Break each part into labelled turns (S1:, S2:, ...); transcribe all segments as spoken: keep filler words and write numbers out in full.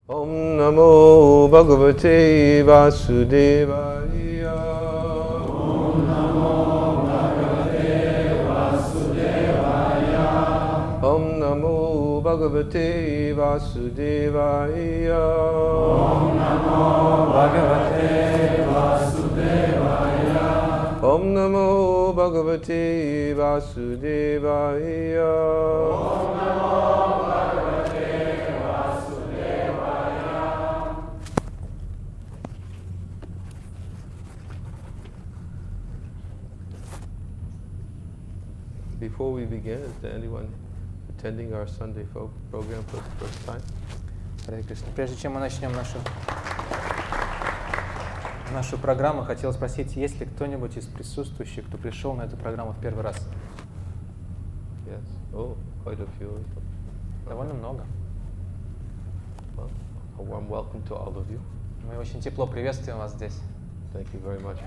S1: Om Namo Bhagavate Vasudevaya.
S2: Om Namo Bhagavate Vasudevaya.
S1: Om Namo Bhagavate Vasudevaya.
S2: Om Namo Bhagavate Vasudevaya.
S1: Om Namo Bhagavate Vasudevaya.
S2: Om Namo Bhagavate Vasudevaya.
S1: Before we begin, is there anyone attending our Sunday folk program for the first time?
S3: Харе Кришна. Прежде чем мы начнем нашу, нашу программу, хотел спросить, есть ли кто-нибудь из присутствующих, кто пришел на эту программу в первый раз?
S1: Yes. Oh, quite a few.
S3: Довольно много.
S1: Well, a warm welcome to all of you.
S3: Мы очень тепло приветствуем вас здесь.
S1: Thank you very much.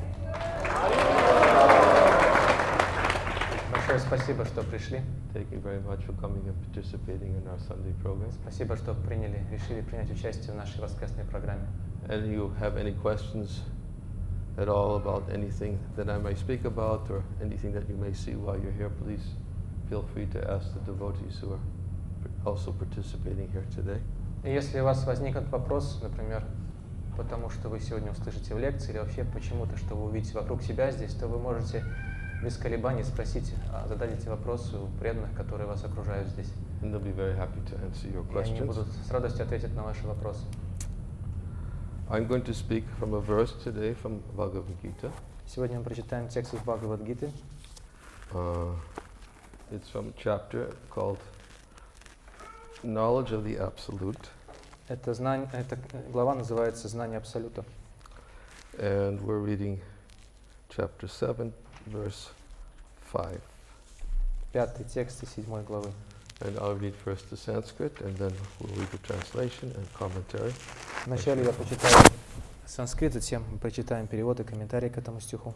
S3: Большое спасибо, что пришли.
S1: Thank you very much for coming and participating in our Sunday program.
S3: Спасибо, что приняли, решили принять участие в нашей воскресной программе.
S1: And you have any questions at all about anything that I may speak about or anything that you may see while you're here, please feel free to ask the devotees who are also participating here today.
S3: И если у вас возникнет вопрос, например, потому что вы сегодня услышите в лекции или вообще почему-то, что вы увидите вокруг себя здесь, то вы можете без колебаний спросить, задать эти вопросы у преданных, которые вас окружают здесь.
S1: And they'll be very happy to answer your
S3: И они
S1: questions.
S3: будут с радостью ответить на ваши вопросы.
S1: I'm going to speak from a verse today from Bhagavad Gita.
S3: Сегодня мы прочитаем текст из Бхагавад-гиты.
S1: Uh, it's from a chapter called Knowledge of the Absolute.
S3: Это знание, эта глава называется «Знание Абсолюта».
S1: And we're reading chapter seven, verse five.
S3: Пятый текст из седьмой главы.
S1: And I'll read first the Sanskrit, and then we'll read the translation and commentary.
S3: Вначале я прочитаю санскрит, затем мы прочитаем перевод и комментарий к этому стиху.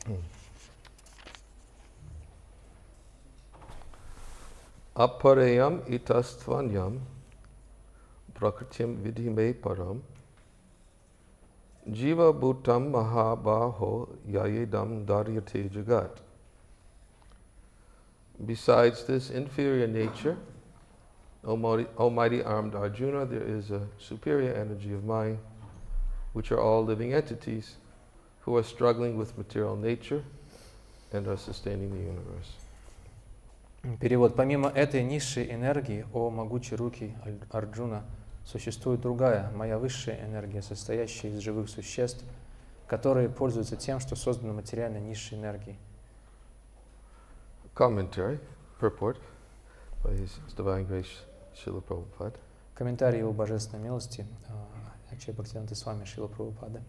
S1: Aparayam itastvanyam prakritim vidhime param jiva bhutam mahabaho yayedam daryate jagat. Besides this inferior nature, Almighty, Almighty armed Arjuna, there is a superior energy of mind, which are all living entities who are struggling with material nature and are sustaining the universe.
S3: Перевод. Помимо этой низшей энергии, о могучей руки Арджуна, существует другая, моя высшая энергия, состоящая из живых существ, которые пользуются тем, что создано материально низшей энергией.
S1: Commentary, purport, by His Divine Grace Srila Prabhupada.
S3: Комментарий его божественной милости, Акшай Бхактивинода Свами Шрила Прабхупады.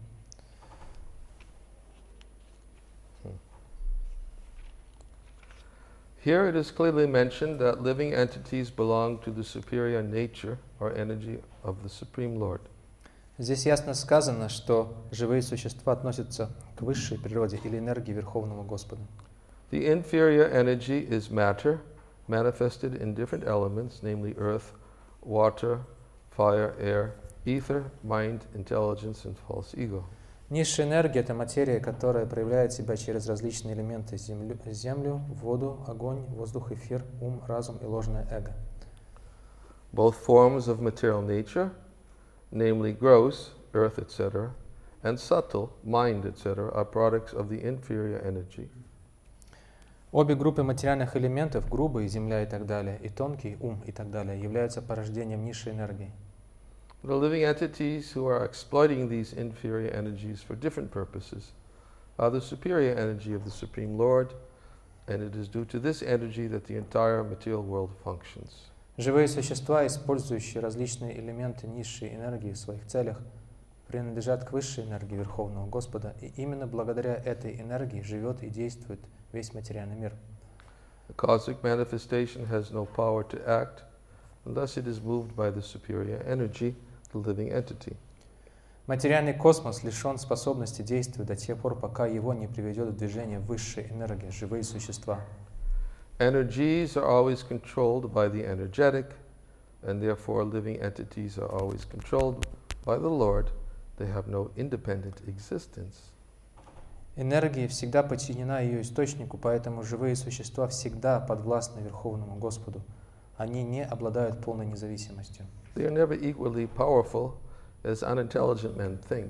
S1: Here it is clearly mentioned that living entities belong to the superior nature or energy of the Supreme Lord.
S3: Здесь ясно сказано, что живые существа относятся к высшей природе или энергии Верховного Господа.
S1: The inferior energy is matter, manifested in different elements, namely earth, water, fire, air, ether, mind, intelligence, and false ego.
S3: Низшая энергия – это материя, которая проявляет себя через различные элементы – землю, землю, воду, огонь, воздух, эфир, ум, разум и ложное эго.
S1: Both forms of material nature, namely gross, earth, et cetera, and subtle, mind, et cetera, are products of the inferior energy.
S3: Обе группы материальных элементов, грубые, земля и так далее, и тонкий, ум и так далее, являются порождением низшей энергии.
S1: The living entities who are exploiting these inferior energies for different purposes are the superior energy of the Supreme Lord, and it is due to this energy that the entire material world functions.
S3: Живые существа, использующие различные элементы низшей энергии в своих целях, принадлежат к высшей энергии Верховного Господа, и именно благодаря этой энергии живет и действует весь материальный мир.
S1: The cosmic manifestation has no power to act unless it is moved by the superior energy, the living entity.
S3: Материальный космос лишен способности действовать до тех пор, пока его не приведет в движение высшая энергия, живые существа.
S1: Energies are always controlled by the energetic, and therefore living entities are always controlled by the Lord. They have no independent existence.
S3: Энергия всегда подчинена ее источнику, поэтому живые существа всегда подвластны Верховному Господу. Они не обладают полной независимостью.
S1: They are never equally powerful as unintelligent men think.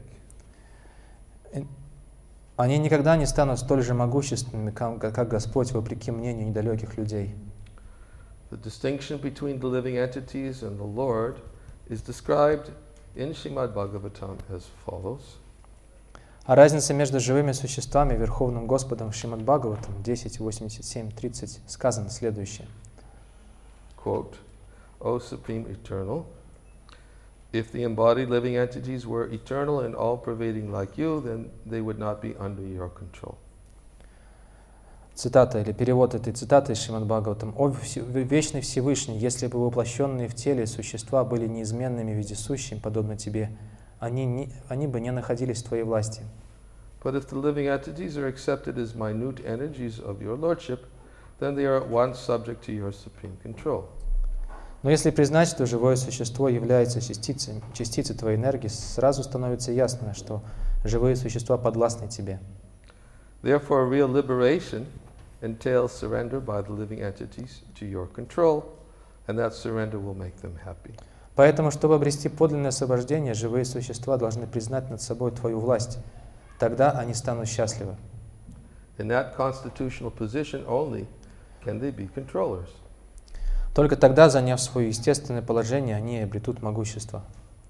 S3: Они никогда не станут столь же могущественными, как Господь, вопреки мнению недалеких людей.
S1: The distinction between the living entities and the Lord is described in Srimad Bhagavatam as follows.
S3: А разница между живыми существами и Верховным Господом в Шримад Бхагаватам десять восемьдесят семь тридцать сказано следующее.
S1: Quote, O Supreme Eternal, if the embodied living entities were eternal and all-pervading like you, then they would not be under your control.
S3: Цитата или перевод этой цитаты из Шримад Бхагаватам. «О Вечный Всевышний, если бы воплощенные в теле существа были неизменными вездесущим, подобно тебе, они, не, они бы не находились в твоей власти».
S1: But if the living entities are accepted as minute energies of your lordship, then they are at once subject to your supreme control.
S3: Но если признать, что живое существо является частицей, частицей твоей энергии, сразу становится ясно, что живые существа подвластны тебе.
S1: Therefore, real liberation entails surrender by the living entities to your control, and that surrender will make them happy.
S3: Поэтому, чтобы обрести подлинное освобождение, живые существа должны признать над собой твою власть. Тогда они станут счастливы.
S1: In that constitutional position only can they be controllers.
S3: Только тогда, заняв свое естественное положение, они обретут могущество.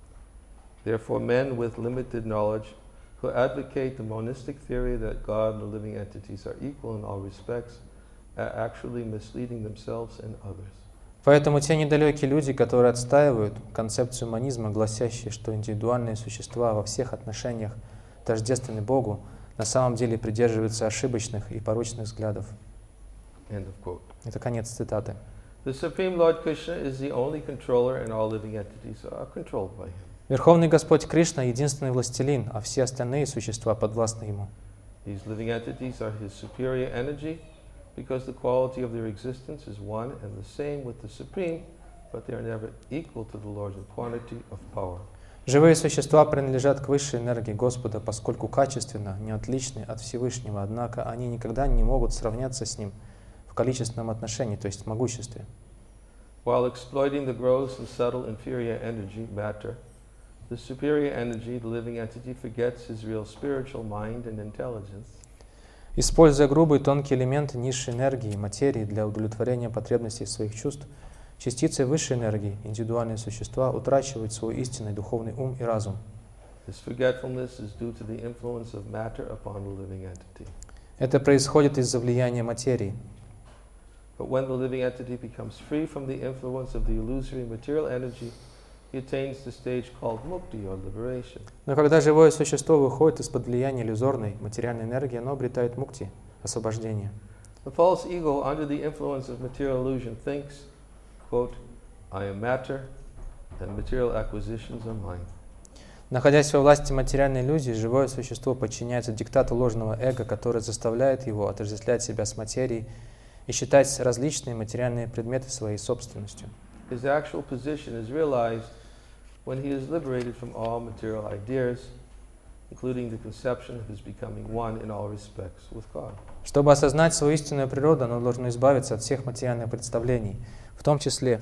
S1: Therefore, men with limited knowledge who advocate the monistic theory that God and the living entities are equal in all respects are actually misleading themselves and others.
S3: Поэтому те недалекие люди, которые отстаивают концепцию монизма, гласящую, что индивидуальные существа во всех отношениях тождественны Богу, на самом деле придерживаются ошибочных и порочных взглядов.
S1: End of quote.
S3: Это конец цитаты.
S1: The Supreme Lord Krishna is the only controller, and all living entities are controlled by him.
S3: Верховный Господь Кришна — единственный властелин, а все остальные существа подвластны Ему.
S1: These living entities are his superior energy because the quality of their existence is one and the same with the Supreme, but they are never equal to the Lord in quantity of power.
S3: Живые существа принадлежат к высшей энергии Господа, поскольку качественно не отличны от Всевышнего, однако они никогда не могут сравняться с Ним в количественном отношении, то есть в могуществе.
S1: While exploiting the gross and subtle inferior energy, matter, the superior energy, the living entity, forgets his real spiritual mind and intelligence.
S3: Используя грубые тонкие элементы низшей энергии, материи для удовлетворения потребностей своих чувств, частицы высшей энергии, индивидуальные существа, утрачивают свой истинный духовный ум и разум.
S1: This forgetfulness is due to the influence of matter upon the living entity.
S3: Это происходит из-за влияния материи.
S1: But when the living entity becomes free from the influence of the illusory material energy, he attains the stage called mukti or liberation.
S3: Но когда живое существо выходит из-под влияния иллюзорной материальной энергии, оно обретает мукти, освобождение.
S1: The false ego, under the influence of material illusion, thinks, quote, I am matter, and material acquisitions are mine.
S3: Находясь во власти материальной иллюзии, живое существо подчиняется диктату ложного эго, которое заставляет его отождествлять себя с материей и считать различные материальные предметы своей собственностью.
S1: His actual position is realized when he is liberated from all material ideas, including the conception of his becoming one in all respects with God.
S3: Чтобы осознать свою истинную природу, оно должно избавиться от всех материальных представлений, в том числе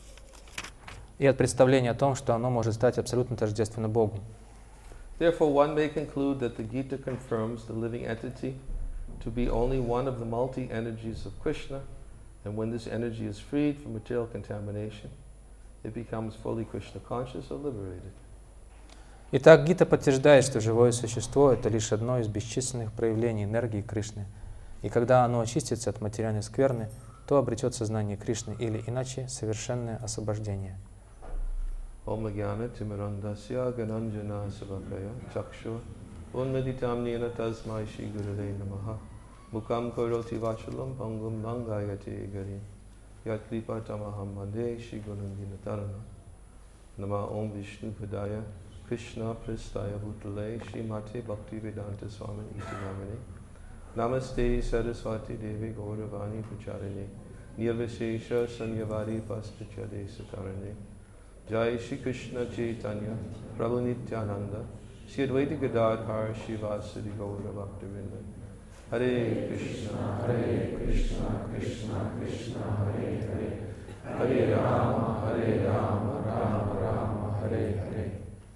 S3: и от представления о том, что оно может стать абсолютно тождественно Богу.
S1: Therefore, one may conclude that the Gita confirms the living entity to be only one of the multi-energies of Krishna, and when this energy is freed from material contamination, it becomes fully Krishna conscious or liberated.
S3: Итак, Гита подтверждает, что живое существо — это лишь одно из бесчисленных проявлений энергии Кришны, и когда оно очистится от материальной скверны, то обретет сознание Кришны или, иначе, совершенное освобождение.
S1: Om Jnana Timirandasya Gananjana Savakaya Chakshur Unmeditam Nina Tasmai Shri Gurave Namaha Mukam Karoti Vachalam Pangum Langayate Garim Yat Kripa Tamaham Mande Shri Gunandina Tarana Nama Om Vishnu Padaya Krishna Pristaya Bhutale Shri Mate Bhakti Vedanta Swami Iti Namaste Saraswati Devi Gauravani Pucharini Nirvishesha Sanyavari Pastichade Satarani Jai Shri Krishna Chaitanya Prabhu Nityananda Shri Advaita Gadadhar Shivasadi Gaura Bhaktivinoda Hare Krishna Hare Krishna Krishna Krishna Hare Hare Hare Rama Hare Rama Rama Rama Hare Hare.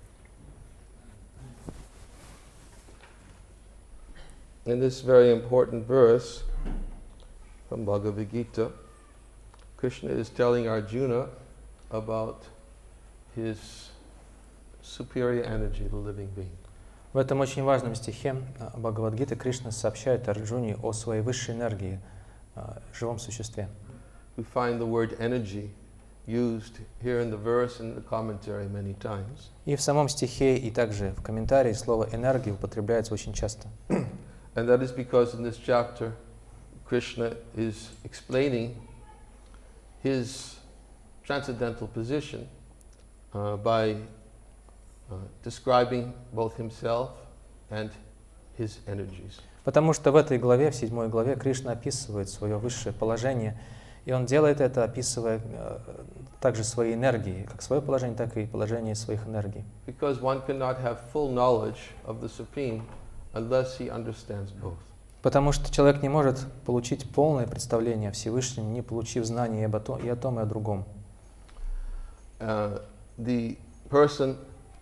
S1: In this very important verse from Bhagavad Gita, Krishna is telling Arjuna about his superior energy, the living being.
S3: В этом очень важном стихе Бхагавад-гиты Кришна сообщает Арджуне о своей высшей энергии, живом существе.
S1: We find the word energy used here in the verse and in the commentary many times.
S3: И в самом стихе, и также в комментарии слово «энергия» употребляется очень часто.
S1: And that is because in this chapter, Krishna is explaining his transcendental position uh, by uh, describing both himself and his energies.
S3: Потому что в этой главе, в седьмой главе, Кришна описывает свое высшее положение, и он делает это, описывая э, также свои энергии, как свое положение, так и положение своих энергий.
S1: Because one cannot have full knowledge of the Supreme unless he understands both.
S3: Потому что человек не может получить полное представление о Всевышнем, не получив знаний и об том, и о том, и о другом.
S1: Uh, the person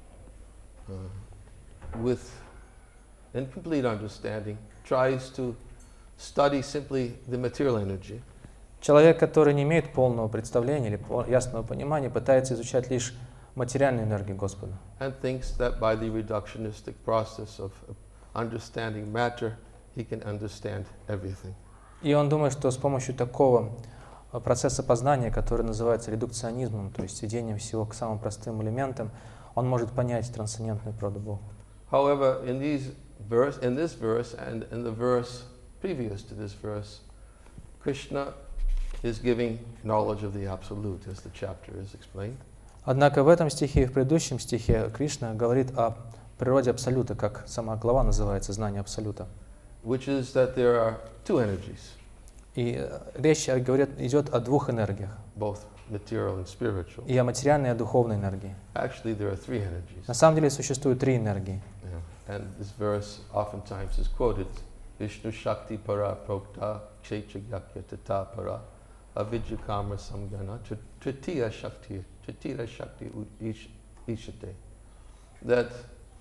S1: uh, with incomplete understanding tries to study simply the material energy.
S3: Человек, который не имеет полного представления или ясного понимания, пытается изучать лишь материальную энергию Господа.
S1: And thinks that by the reductionistic process of understanding matter, he can understand everything.
S3: И он думает, что с помощью такого процесса познания, который называется редукционизмом, то есть сведением всего к самым простым элементам, он может понять трансцендентную природу Бога.
S1: However, in these verse, in this verse and in the verse previous to this verse, Krishna is giving knowledge of the absolute, as the chapter is explained.
S3: Однако в этом стихе и в предыдущем стихе Кришна говорит о природе Абсолюта, как сама глава называется, знание Абсолюта.
S1: Which is that there are two energies.
S3: И речь говорит, идет о двух энергиях.
S1: Both material and spiritual.
S3: И о материальной, и о духовной энергии.
S1: Actually, there are three energies.
S3: На самом деле существует три энергии.
S1: Yeah. And this verse oftentimes is quoted: Vishnu Shakti Para Prokta Kshetrayakya Tata Para Avidya Kama Samgana Tritiya Shakti Tritiya Shakti Ishate. That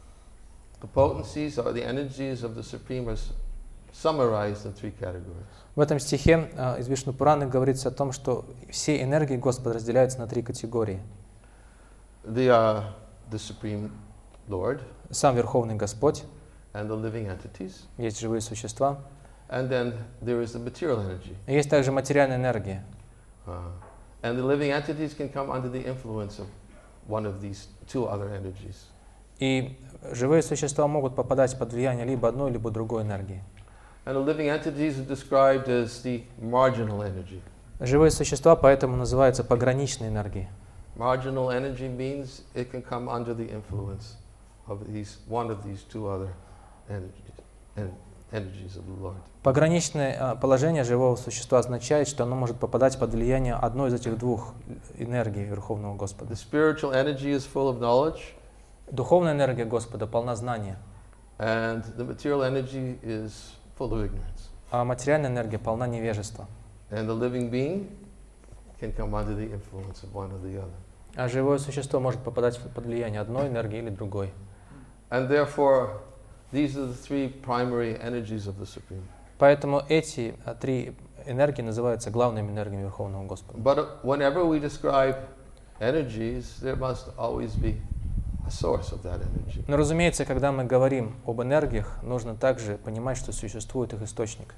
S1: the potencies or the energies of the Supreme are summarized in three categories.
S3: В этом стихе э, из Вишну Пураны говорится о том, что все энергии Господа разделяются на три категории.
S1: They are the Supreme Lord,
S3: Сам Верховный Господь,
S1: and the living entities,
S3: есть живые существа,
S1: and then there is the material energy.
S3: и есть также материальная энергия.
S1: Uh, and the living entities can come under the influence of one of these two other energies.
S3: И живые существа могут попадать под влияние либо одной, либо другой энергии.
S1: And the living entities are described as the marginal energy.
S3: Живые существа поэтому называются пограничной энергией.
S1: Marginal energy means it can come under the influence of these one of these two other energies, en- energies of the Lord.
S3: Пограничное положение живого существа означает, что оно может попадать под влияние одной из этих двух энергий Верховного Господа.
S1: The spiritual energy is full of knowledge,
S3: Духовная энергия Господа полна знания,
S1: and the material energy is full of ignorance.
S3: а материальная энергия полна невежества.
S1: And the living being can come under the influence of one or the other.
S3: А живое существо может попадать под влияние одной энергии или другой.
S1: And therefore, these are the three primary energies of the Supreme.
S3: Поэтому эти а, три энергии называются главными энергиями Верховного Господа.
S1: But whenever we describe energies, there must always be a source of that energy.
S3: Но, разумеется, когда мы говорим об энергиях, нужно также понимать, что существует их источник.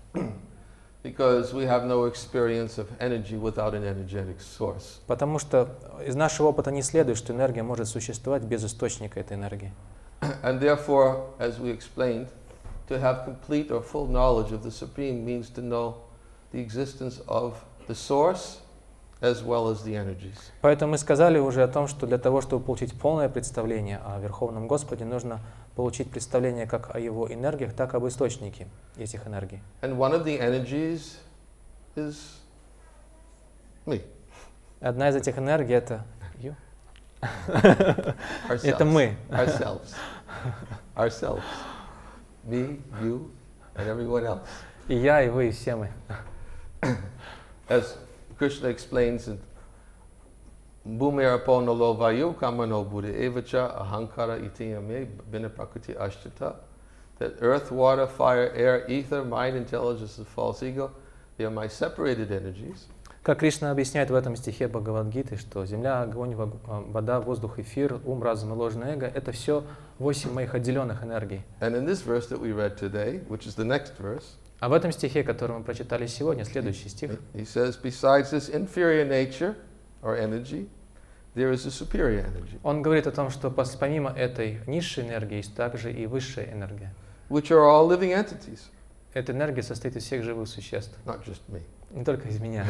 S1: Because we have no experience of energy without an energetic source.
S3: Потому что из нашего опыта не следует, что энергия может существовать без источника этой энергии.
S1: And therefore, as we explained, to have complete or full knowledge of the Supreme means to know the existence of the source as well as the energies.
S3: Поэтому мы сказали уже о том, что для того, чтобы получить полное представление о Верховном Господе, нужно получить представление как о Его энергиях, так и об источнике этих энергий.
S1: And one of the energies is me.
S3: Одна из этих энергий — это you. Это мы.
S1: Ourselves. Ourselves. Me, you, and everyone else.
S3: И я, и вы, и все мы.
S1: As Krishna explains in Bhumir Aponalo Vayu Kamano Buddha Evacha Ahankara Itiyame Bina Prakriti Ashtata, that earth, water, fire, air, ether, mind, intelligence, and false ego, they are my separated energies.
S3: Как Кришна объясняет в этом стихе Бхагавад-гиты, что земля, огонь, вода, воздух, эфир, ум, разум и ложное эго — это все восемь моих отделенных энергий.
S1: And in this verse that we read today, which is the next verse,
S3: а в этом стихе, который мы прочитали сегодня, следующий стих,
S1: he says, besides this inferior nature or energy, there is a superior energy.
S3: Он говорит о том, что помимо этой низшей энергии есть также и высшая энергия.
S1: Which are all living entities.
S3: Эта энергия состоит из всех живых существ.
S1: Not just me.
S3: Не только из меня.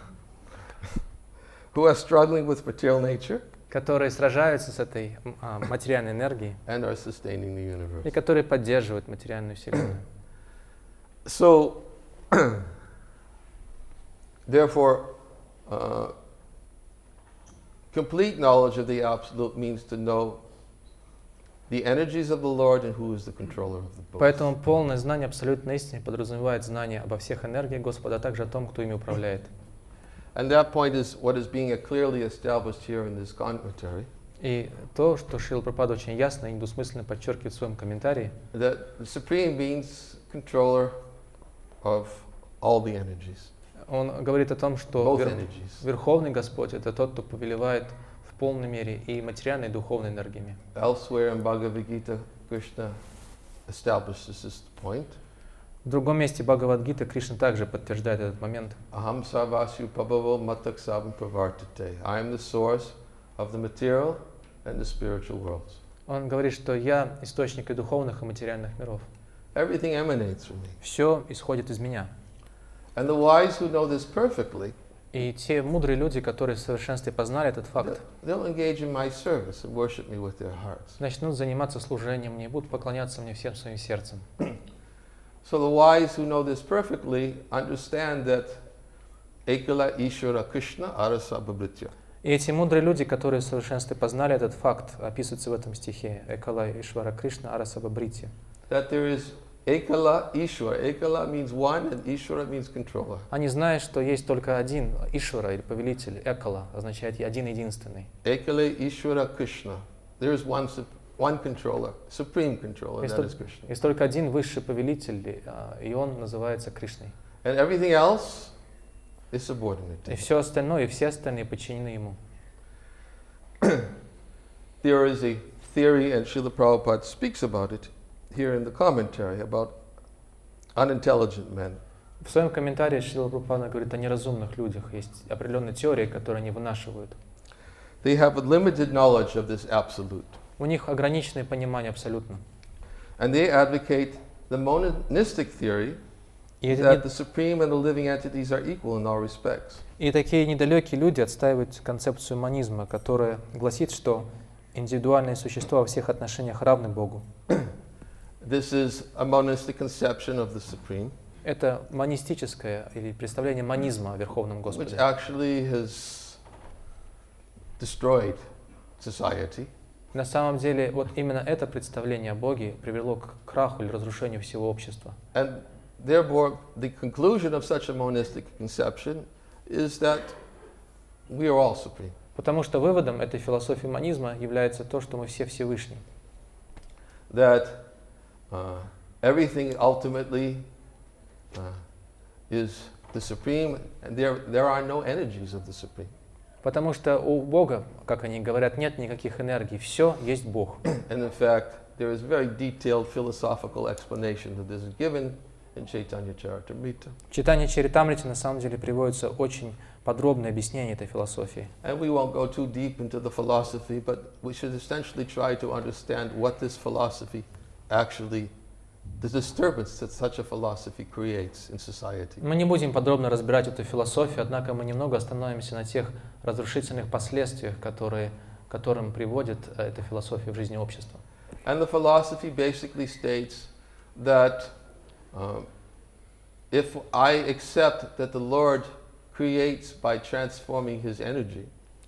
S1: Who are struggling with material nature.
S3: Которые сражаются с этой а, материальной энергией.
S1: And are sustaining the universe.
S3: И которые поддерживают материальную вселенную.
S1: So, therefore, uh, complete knowledge of the Absolute means to know the energies of the Lord and who is the controller of the both.
S3: Поэтому полное знание абсолютной истины подразумевает знание обо всех энергиях Господа, а также о том, кто ими управляет.
S1: And that point is what is being clearly established here in this commentary.
S3: И то, что Шрила Прабхупада очень ясно и недвусмысленно подчеркивает в своем комментарии,
S1: that the Supreme means controller of all the energies.
S3: Он говорит о том, что вер...
S1: energies.
S3: Верховный Господь — это тот, кто повелевает в полной мере и материальной, и духовной энергиями.
S1: Elsewhere in Bhagavad Gita, Krishna establishes this point.
S3: В другом месте Бхагавад-гиты Кришна также подтверждает этот момент.
S1: Aham sarvasya pabhavo mataksabam pravartate. I am the source of the material and the spiritual worlds.
S3: Он говорит, что я источник и духовных, и материальных миров.
S1: Everything emanates from me.
S3: Все исходит из меня.
S1: And the wise who know this perfectly,
S3: и те мудрые люди, которые в совершенстве познали этот факт,
S1: they'll engage in my service and worship me with their hearts.
S3: начнут заниматься служением мне, будут поклоняться мне всем своим сердцем.
S1: So the wise who know this perfectly understand that Ekala Ishvara Krishna Arasa Babritya.
S3: И эти мудрые люди, которые в совершенстве познали этот факт, описываются в этом стихе. Экала Ишвара Кришна Араса Бабрити.
S1: That there is Ekala Ishvara. Ekala means one and Ishvara means controller.
S3: Они знают, что есть только один Ишвара или повелитель. Экала означает один единственный.
S1: Ekala Ishvara Krishna. There is one one controller, supreme controller, that is Krishna.
S3: Есть только один высший повелитель, и он называется Кришной.
S1: And everything else is subordinate.
S3: И все остальное, и все остальные подчинены ему.
S1: There is a theory, and Srila Prabhupada speaks about it here in the commentary, about unintelligent men.
S3: В своем комментарии Шрила Прабхупада говорит о неразумных людях. Есть определенные теории, которые они вынашивают.
S1: They have a limited knowledge of this absolute.
S3: У них ограниченное понимание абсолютно.
S1: And they advocate the monistic theory that the supreme and the living entities are equal in all respects.
S3: И такие недалекие люди отстаивают концепцию монизма, которая гласит, что индивидуальные существа во всех отношениях равны Богу.
S1: This is a monistic conception of the supreme.
S3: Это монистическое или представление монизма о Верховном Господе.
S1: Which actually has destroyed society.
S3: На самом деле, вот именно это представление о Боге привело к краху или разрушению всего общества.
S1: And therefore, the conclusion of such a monistic conception is that we are all supreme.
S3: Потому что выводом этой философии монизма является то, что мы все Всевышний.
S1: That uh, everything ultimately uh, is the supreme, and there there are no energies of the supreme.
S3: Потому что у Бога, как они говорят, нет никаких энергий. Все есть Бог.
S1: And in fact, there is very detailed philosophical explanation that is given in Chaitanya Charitamrita.
S3: В Чайтанья Чаритамрите на самом деле приводится очень подробное объяснение этой философии.
S1: And we won't go too deep into the philosophy, but we should essentially try to understand what this philosophy actually, the disturbance that such a philosophy creates in society.
S3: Мы не будем подробно разбирать эту философию, однако мы немного остановимся на тех разрушительных последствиях, которые, к которым приводит эта философия в жизни общества.
S1: And the philosophy basically states that um, if I accept that the Lord creates by transforming His energy,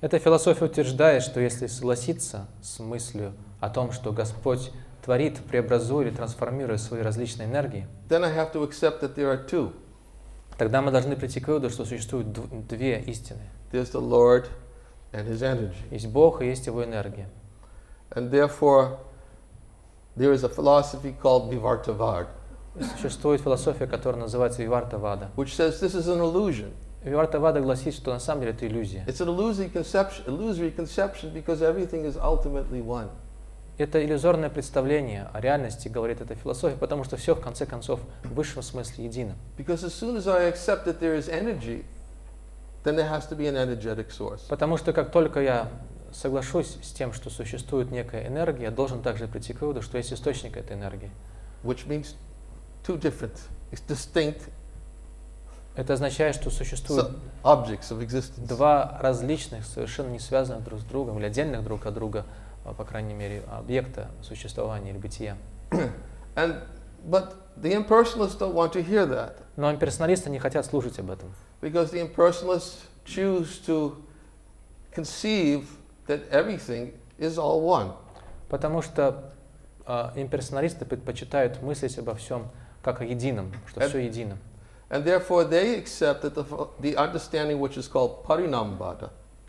S3: Эта философия утверждает, что если согласиться с мыслью о том, что Господь творит, преобразует или трансформирует свои различные энергии,
S1: then I have to accept that there are two.
S3: тогда мы должны прийти к выводу, что существуют дв- две истины.
S1: There's the Lord and His energy.
S3: Есть Бог и есть Его энергия.
S1: And therefore, there is a philosophy called Vivartavad,
S3: И существует философия, которая называется Вивартавада.
S1: which says this is an illusion.
S3: Вивартавада гласит, что на самом деле это иллюзия.
S1: It's an illusory conception, illusory conception because everything is ultimately one.
S3: Это иллюзорное представление о реальности, говорит эта философия, потому что все в конце концов в высшем смысле едино.
S1: Because as soon as I accept that there is energy, then there has to be an energetic source.
S3: Потому что как только я соглашусь с тем, что существует некая энергия, я должен также прийти к выводу, что есть источник этой энергии.
S1: Which means two different, it's distinct
S3: Это означает, что существуют
S1: so- objects of existence.
S3: два различных, совершенно не связанных друг с другом, или отдельных друг от друга, а, по крайней мере, объекта существования или бытия.
S1: And but the impersonalists don't want to hear that
S3: Но имперсоналисты не хотят слушать об этом,
S1: because the impersonalists choose to conceive that everything is all one.
S3: потому что а, имперсоналисты предпочитают мыслить обо всем как о едином, что
S1: Это-
S3: все едино.
S1: And therefore they accept that the, the understanding which is called Parinambhata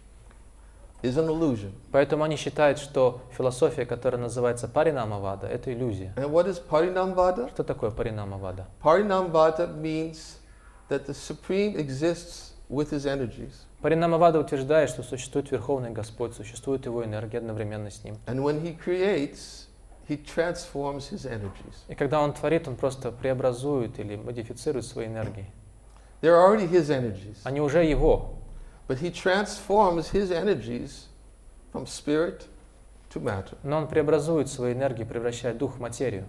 S1: is an illusion.
S3: Поэтому они считают, что философия, которая называется Паринамавада, это иллюзия.
S1: And what is Parinambhata?
S3: Что такое Паринамавада?
S1: Parinambhata means that the Supreme exists with His energies.
S3: Паринамавада утверждает, что существует Верховный Господь, существует Его энергия одновременно с Ним.
S1: And when He creates, He transforms His energies.
S3: И когда Он творит, Он просто преобразует или модифицирует свои энергии.
S1: They're already His energies.
S3: Они уже Его,
S1: But He transforms His energies from spirit to matter.
S3: но Он преобразует свои энергии, превращая дух в материю.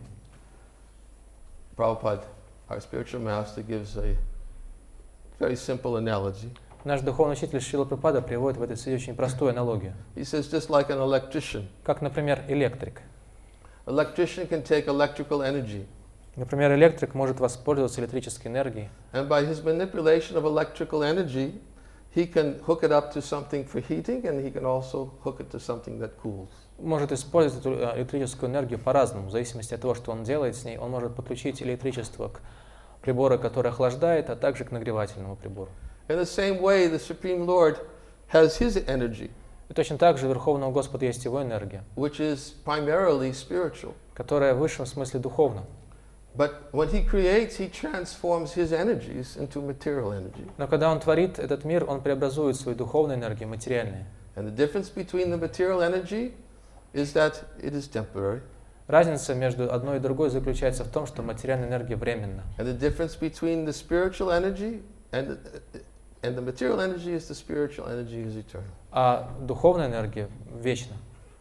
S1: Prabhupada, our spiritual master, gives a very simple analogy.
S3: Наш духовный учитель Шрила Прабхупада приводит в этой связи очень простую аналогию.
S1: He says, just like an electrician,
S3: Как, например, электрик.
S1: electrician can take electrical energy,
S3: Например, электрик может воспользоваться электрической энергией,
S1: and by his manipulation of electrical energy, he can hook it up to something for heating, and he can also hook it to something that cools.
S3: может использовать эту э, электрическую энергию по-разному, в зависимости от того, что он делает с ней. Он может подключить электричество к прибору, который охлаждает, а также к нагревательному прибору.
S1: In the same way, the Supreme Lord has his energy,
S3: И точно так же у Верховного Господа есть Его энергия,
S1: which is primarily spiritual.
S3: которая в высшем смысле духовна.
S1: But when he creates, he transforms his energies into material energy.
S3: Но когда Он творит этот мир, Он преобразует свои духовные энергии в материальные.
S1: And the difference between the material energy is that it is temporary.
S3: Разница между одной и другой заключается в том, что материальная энергия временна.
S1: And the difference between the spiritual energy and the, and the material energy is the spiritual energy is eternal.
S3: А духовная энергия вечна.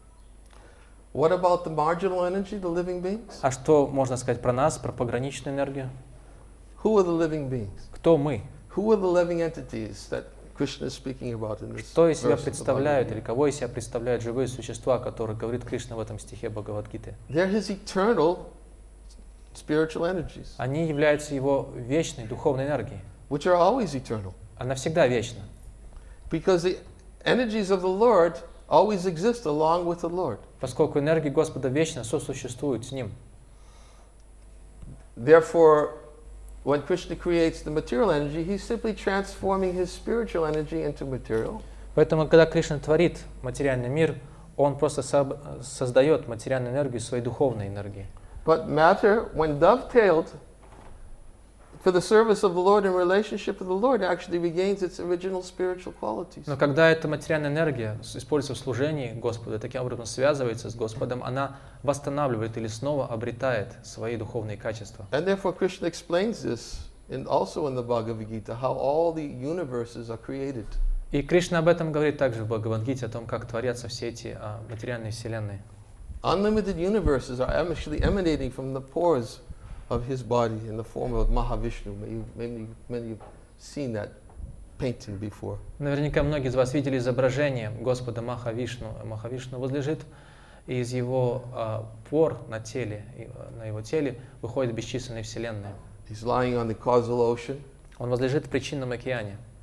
S1: What about the marginal energy, the living beings?
S3: А что можно сказать про нас, про пограничную энергию?
S1: Who are the living beings?
S3: Кто мы?
S1: Who are the living entities that Krishna is speaking about in this
S3: Что из себя
S1: verse of the
S3: представляют
S1: Bhagavad
S3: или
S1: Gita?
S3: кого из себя представляют живые существа, о которых говорит Кришна в этом стихе Бхагавад-гиты?
S1: They're his eternal spiritual energies,
S3: Они являются Его вечной духовной энергией.
S1: which are always eternal.
S3: Она всегда вечна.
S1: Because the energies of the Lord always exist along with the Lord.
S3: Поскольку энергия Господа вечно сосуществует с Ним.
S1: Therefore, when Krishna creates the material energy, he's simply transforming his spiritual energy into material.
S3: Поэтому, когда Кришна творит материальный мир, Он просто соб- создает материальную энергию своей духовной энергией.
S1: But matter, when dovetailed for the service of the Lord and relationship with the Lord, actually regains its original spiritual qualities.
S3: Но когда эта материальная энергия с- используется в служении Господу, таким образом связывается с Господом, она восстанавливает или снова обретает свои духовные качества.
S1: And therefore, Krishna explains this in, also in the Bhagavad Gita, how all the universes are created.
S3: И Кришна об этом говорит также в Бхагавад-гите, о том, как творятся все эти а, материальные вселенные.
S1: Unlimited universes are actually emanating from the pores of his body in the form of Mahavishnu. Maybe, maybe many have seen that painting before.
S3: Наверняка многие из вас видели изображение Господа Махавишну. Махавишну возлежит, и из его а, пор на теле, и, а, на его теле выходят бесчисленные вселенные.
S1: He's lying on the causal ocean,
S3: Он возлежит в причинном океане.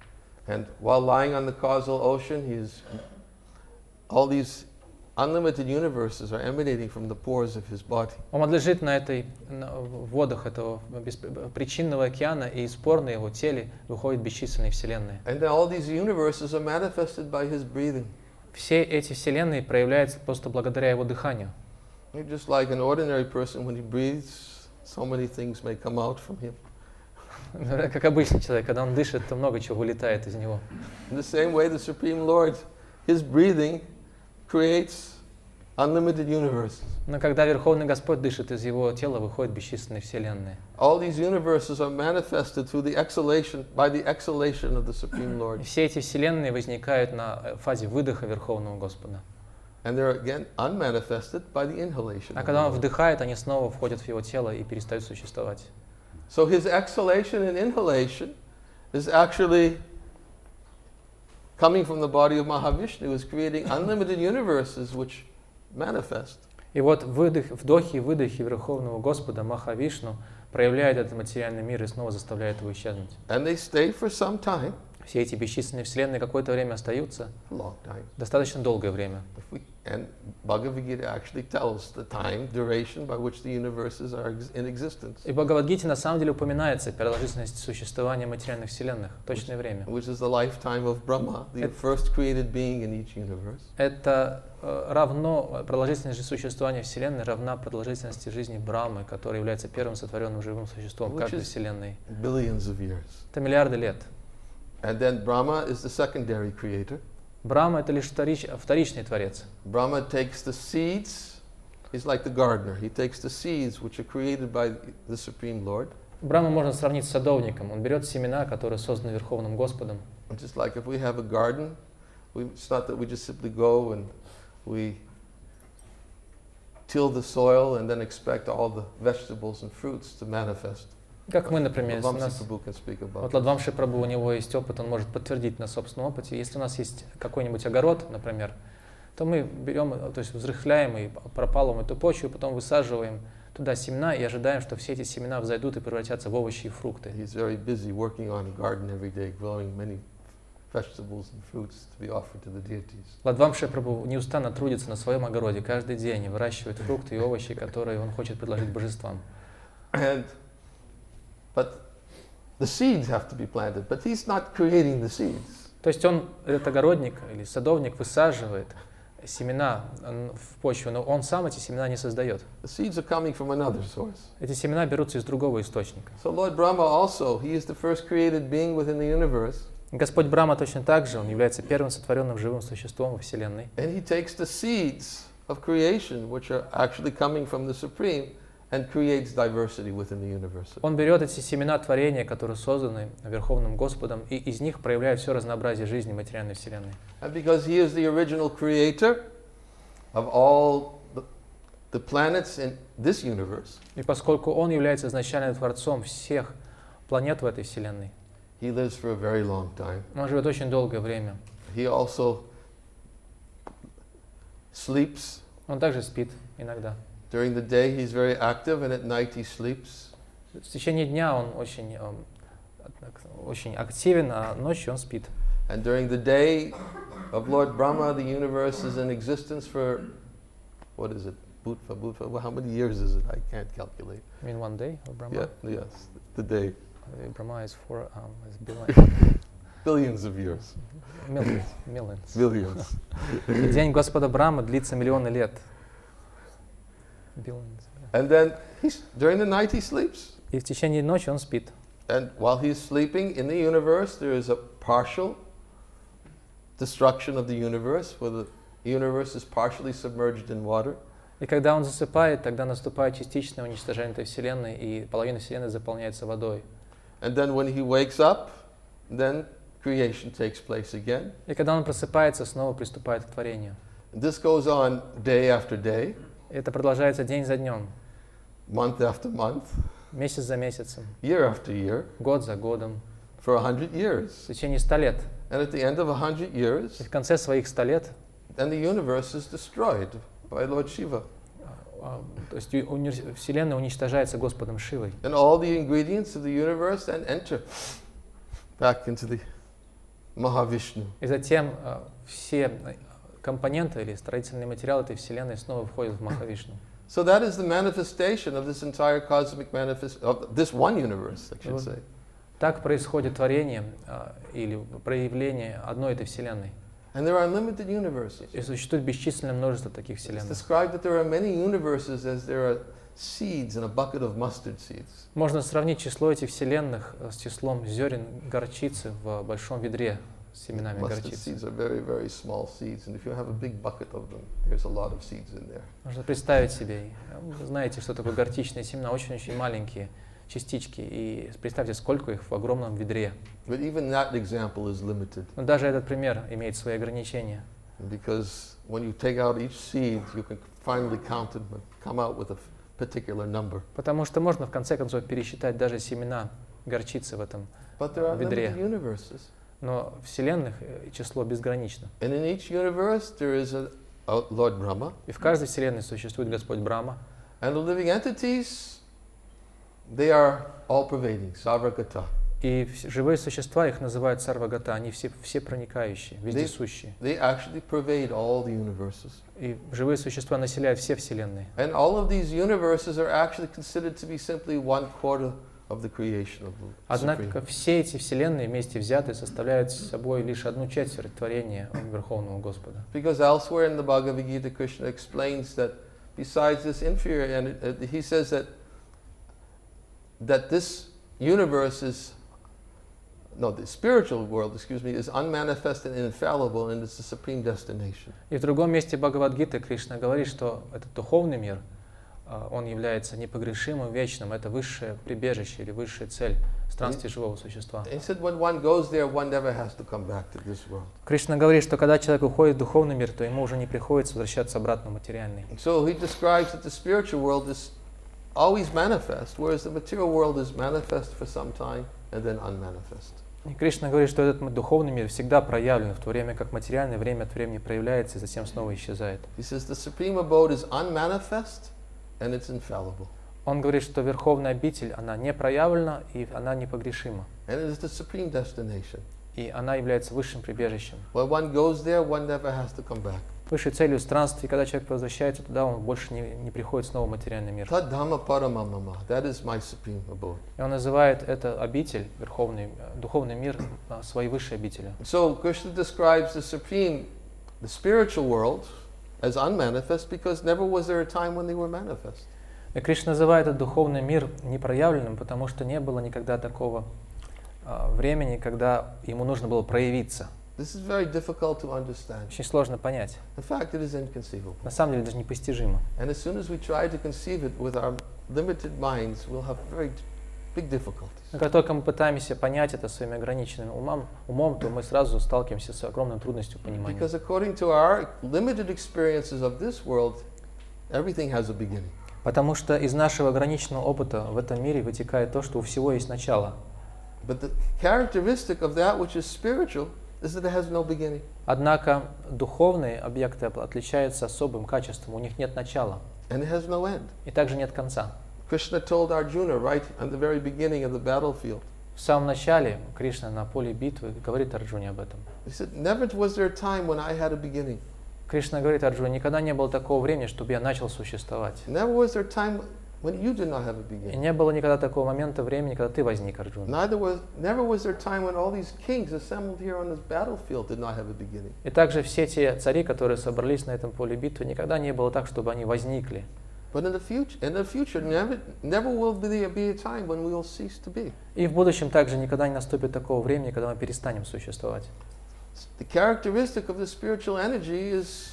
S1: And while lying on the causal ocean, he is, all these unlimited universes are emanating from the pores of his body.
S3: Он лежит на этой на, в водах этого беспричинного океана, и из пор на его теле выходят бесчисленные вселенные.
S1: And then all these universes are manifested by his breathing.
S3: Все эти вселенные проявляются просто благодаря его дыханию.
S1: Just like an ordinary person, when he breathes, so many things may come out from him.
S3: Как обычный человек, когда он дышит, то много чего вылетает из него.
S1: In the same way, the Supreme Lord, his breathing creates unlimited universes.
S3: Но когда Верховный Господь дышит, из его тела выходят бесчисленные вселенные.
S1: All these universes are manifested through the exhalation, by the exhalation of the Supreme Lord.
S3: И все эти вселенные возникают на фазе выдоха Верховного Господа.
S1: And they're again unmanifested by the inhalation.
S3: А когда он вдыхает, они снова входят в его тело и перестают существовать.
S1: So his exhalation and inhalation is actually coming from the body of Mahavishnu, is creating unlimited universes which manifest.
S3: И вот выдох, вдохи и выдохи Верховного Господа Махавишну проявляют этот материальный мир и снова заставляют его исчезнуть.
S1: And they stay for some time.
S3: Все эти бесчисленные вселенные какое-то время остаются,
S1: Long time.
S3: достаточно долгое время.
S1: If we, and Bhagavad Gita actually tells the time duration by which the universes are ex- in existence.
S3: И в Бхагавад-гите на самом деле упоминается продолжительность существования материальных вселенных, точное время.
S1: Which is the lifetime of Brahma, the
S3: It-
S1: first created being in each universe.
S3: Это э, равно, продолжительность существования вселенной равна продолжительности жизни Брамы, который является первым сотворенным живым существом
S1: Which
S3: каждой
S1: is-
S3: вселенной.
S1: Billions of years.
S3: Это миллиарды лет.
S1: And then Brahma is the secondary creator.
S3: Брахма — это лишь вторич, вторичный творец.
S1: Brahma takes the seeds, he's like the gardener. He takes the seeds which are created by the Supreme Lord.
S3: Брахму можно сравнить с садовником. Он берет семена, которые созданы Верховным Господом.
S1: And just like if we have a garden, we, it's not that we just simply go and we till the soil and then expect all the vegetables and fruits to manifest.
S3: Как мы, например, если у
S1: Ладвамши
S3: нас...
S1: Прабhu can speak about
S3: Вот
S1: this.
S3: Ладвамши Прабху, у него есть опыт, он может подтвердить на собственном опыте. Если у нас есть какой-нибудь огород, например, то мы берем, то есть взрыхляем и пропалываем эту почву, потом высаживаем туда семена и ожидаем, что все эти семена взойдут и превратятся в овощи и фрукты.
S1: He's very busy working on a garden every day, growing many vegetables and fruits to be offered to the deities.
S3: Ладвамши Прабху неустанно трудится на своем огороде каждый день и выращивает фрукты и овощи, которые он хочет предложить божествам.
S1: And but the seeds have to be planted, but he's not creating the seeds.
S3: То есть он, этот огородник или садовник, высаживает семена в почву, но он сам эти семена не создает.
S1: The seeds are coming from another source.
S3: Эти семена берутся из другого источника.
S1: So Lord Brahma also, he is the first created being within the universe,
S3: Господь Брахма точно так же, он является первым сотворенным живым существом во Вселенной.
S1: and he takes the seeds of creation, which are actually coming from the Supreme, and creates diversity within the universe.
S3: Он берет эти семена творения, которые созданы Верховным Господом, и из них проявляет все разнообразие жизни материальной Вселенной.
S1: And because he is the original creator of all the, the planets in this universe,
S3: И поскольку он является изначальным творцом всех планет в этой Вселенной,
S1: he lives for a very long time.
S3: он живет очень долгое время.
S1: He also sleeps.
S3: Он также спит иногда.
S1: During the day he's very active, and at night he sleeps.
S3: В течение дня он очень, эм, очень активен, а ночью он спит.
S1: And during the day of Lord Brahma, the universe is in existence for, what is it, Bhutva, Bhutva, well, how many years is it? I can't calculate.
S3: I mean one day of Brahma?
S1: Yeah, yes, the day.
S3: Uh, Brahma is for um, is billion,
S1: Billions of years.
S3: millions, millions.
S1: Billions.
S3: И день Господа Брахмы длится миллионы лет. Billions.
S1: And then he's, during the night he sleeps.
S3: И в течение ночи он спит.
S1: And while he's sleeping in the universe, there is a partial destruction of the universe, where the universe is partially submerged in water.
S3: И когда он засыпает, тогда наступает частичное уничтожение этой Вселенной, и половина Вселенной заполняется водой.
S1: And then when he wakes up, then creation takes place again.
S3: И когда он просыпается, снова приступает к творению.
S1: This goes on day after day,
S3: И это продолжается день за днем,
S1: month after month,
S3: месяц за месяцем,
S1: year after year,
S3: год за годом,
S1: for a hundred
S3: в
S1: years.
S3: течение ста лет.
S1: And at the end of a hundred
S3: И
S1: years,
S3: в конце своих ста лет,
S1: then the universe is destroyed by Lord Shiva.
S3: а, то есть уни- Вселенная уничтожается Господом Шивой.
S1: And all the ingredients of the universe then enter back into the Mahavishnu.
S3: И затем э, все компоненты или строительные материалы этой Вселенной снова входят в Махавишну.
S1: So that is the manifestation of this entire cosmic manifest of this one universe, I should say.
S3: Так происходит творение э, или проявление одной этой Вселенной.
S1: And there are unlimited universes.
S3: И существует бесчисленное множество таких
S1: It's
S3: вселенных.
S1: described that there are many universes as there are seeds in a bucket of mustard seeds.
S3: Можно сравнить число этих вселенных с числом зерен горчицы в большом ведре с семенами
S1: Mustard
S3: горчицы.
S1: seeds are very, very small seeds, and if you have a big bucket of them, there's a lot of seeds in there.
S3: Можно представить себе, вы знаете, что такое горчичные семена, очень-очень маленькие частички, и представьте, сколько их в огромном ведре.
S1: But even that example is limited,
S3: Но даже этот пример имеет свои ограничения.
S1: because when you take out each seed, you can finally count them and come out with a particular number.
S3: Потому что можно в конце концов пересчитать даже семена горчицы в этом
S1: But there are
S3: ведре.
S1: limited universes.
S3: Но вселенных э, число безгранично.
S1: And in each universe, there is a, a Lord Brahma.
S3: И в каждой вселенной существует Господь Брахма.
S1: And the living entities, they are all-pervading, Sarvagata.
S3: И вс- живые существа, их называют сарвагата, они все, все проникающие, вездесущие.
S1: They actually pervade all the universes.
S3: И живые существа населяют все вселенные.
S1: And all of these universes are actually considered to be simply one quarter of the creation of the
S3: Однако
S1: Supreme.
S3: все эти вселенные вместе взятые составляют собой лишь одну четверть творения Верховного Господа.
S1: Because elsewhere in the Bhagavad Gita, Krishna explains that besides this inferior, and uh, he says that that this universe is, no, the spiritual world, excuse me, is unmanifest and infallible, and it's the supreme destination.
S3: И в другом месте Бхагавад-гиты Кришна говорит, что этот духовный мир, а, он является непогрешимым, вечным, это высшее прибежище или высшая цель странствия живого существа.
S1: And he said when one goes there, one never has to come back to this world.
S3: Кришна говорит, что когда человек уходит в духовный мир, то ему уже не приходится возвращаться обратно в материальный.
S1: So he describes that the spiritual world is always manifest, whereas the material world is manifest for some time and then unmanifest.
S3: И Кришна говорит, что этот духовный мир всегда проявлен, в то время как материальное время от времени проявляется и затем снова исчезает.
S1: He says the supreme abode is unmanifest and it's infallible.
S3: Он говорит, что верховная обитель, она не проявлена и она непогрешима.
S1: And it is the supreme destination.
S3: И она является высшим прибежищем.
S1: When one goes there, one never has to come back.
S3: Высшей целью странствия, когда человек возвращается туда, он больше не, не приходит снова в материальный мир.
S1: Tad Dhamma Paramamama, that is my supreme abode.
S3: И он называет это обитель, верховный, э, духовный мир, э, своей высшей обителью.
S1: So Krishna describes the supreme, the spiritual world as unmanifest because never was there a time when they were manifest.
S3: И Кришна называет этот духовный мир непроявленным, потому что не было никогда такого э, времени, когда ему нужно было проявиться.
S1: This is very difficult to understand.
S3: Очень сложно понять.
S1: In fact, it is inconceivable.
S3: На самом деле даже непостижимо.
S1: And as soon as we try to conceive it with our limited minds, we'll have very big difficulties.
S3: Но как только мы пытаемся понять это своим ограниченным умом, умом, то мы сразу сталкиваемся с огромной трудностью понимания.
S1: Because according to our limited experiences of this world, everything has a beginning.
S3: Потому что из нашего ограниченного опыта в этом мире вытекает то, что у всего есть начало.
S1: But the characteristic of that which is spiritual is that it has no beginning.
S3: Однако духовные объекты отличаются особым качеством, у них нет начала
S1: And it has no end.
S3: и также нет конца.
S1: Krishna told Arjuna right at the very beginning of the battlefield.
S3: В самом начале Кришна на поле битвы говорит Арджуне об этом.
S1: He said, never was there a time when I had a beginning.
S3: Кришна говорит Арджуне, никогда не было такого времени, чтобы я начал существовать.
S1: Never was there a time when you did not have a
S3: И
S1: beginning.
S3: не было никогда такого момента времени, когда ты возник, Арджуна.
S1: Neither was, never was there a time when all these kings assembled here on this battlefield did not have a beginning.
S3: И также все те цари, которые собрались на этом поле битвы, никогда не было так, чтобы они возникли.
S1: But in the future, in the future, never, never will there be a time when we will cease to be.
S3: И в будущем также никогда не наступит такого времени, когда мы перестанем существовать.
S1: The characteristic of the spiritual energy is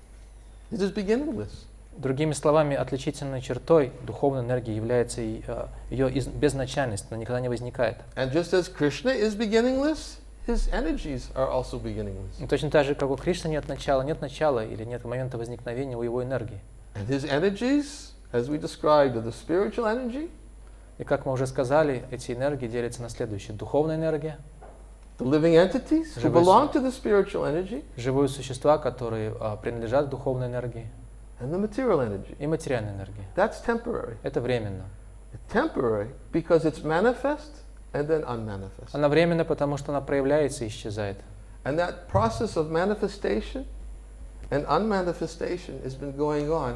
S1: it is beginningless.
S3: Другими словами, отличительной чертой духовной энергии является и, э, ее из- безначальность, она никогда не возникает.
S1: And just as Krishna is beginningless, his energies are also beginningless.
S3: И точно так же, как у Кришны нет начала, нет начала или нет момента возникновения у его энергии.
S1: And his energies, as we described, are the spiritual energy,
S3: И как мы уже сказали, эти энергии делятся на следующее. Духовная энергия,
S1: the living entities who
S3: Живые
S1: belong to the spiritual energy,
S3: живые существа, которые а, принадлежат духовной энергии,
S1: and the material energy.
S3: и материальная энергия.
S1: That's temporary.
S3: Это временно.
S1: It's temporary because it's manifest and then unmanifest.
S3: Она временна, потому что она проявляется и исчезает.
S1: And that process of manifestation and unmanifestation has been going on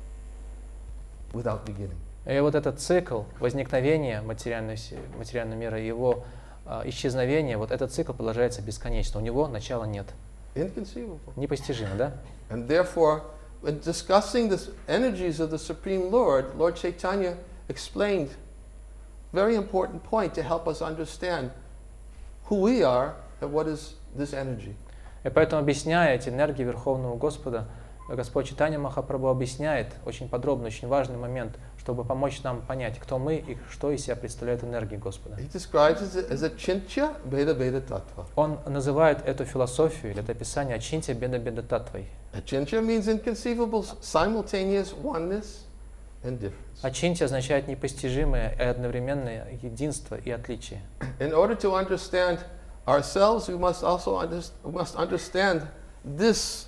S1: without beginning.
S3: И вот этот цикл возникновения материальной, се- материального мира и его а, исчезновения, вот этот цикл продолжается бесконечно. У него начала нет.
S1: Inconceivable.
S3: Непостижимо, да?
S1: And therefore, when discussing the energies of the Supreme Lord, Lord Chaitanya explained a very important point to help us understand who we are and what is this energy.
S3: И поэтому, объясняя эти энергии Верховного Господа, Господь Чайтанья Махапрабху объясняет очень подробно, очень важный момент, чтобы помочь нам понять, кто мы и что из себя представляют энергии Господа.
S1: He describes it as a Chintya Veda Veda Tattva.
S3: Он называет эту философию или это описание Ачинтя Беда Беда Таттвой.
S1: Achintya means inconceivable, simultaneous oneness and difference.
S3: Ачинтя означает непостижимое и одновременное единство и отличие.
S1: In order to understand ourselves, we must also under, we must understand this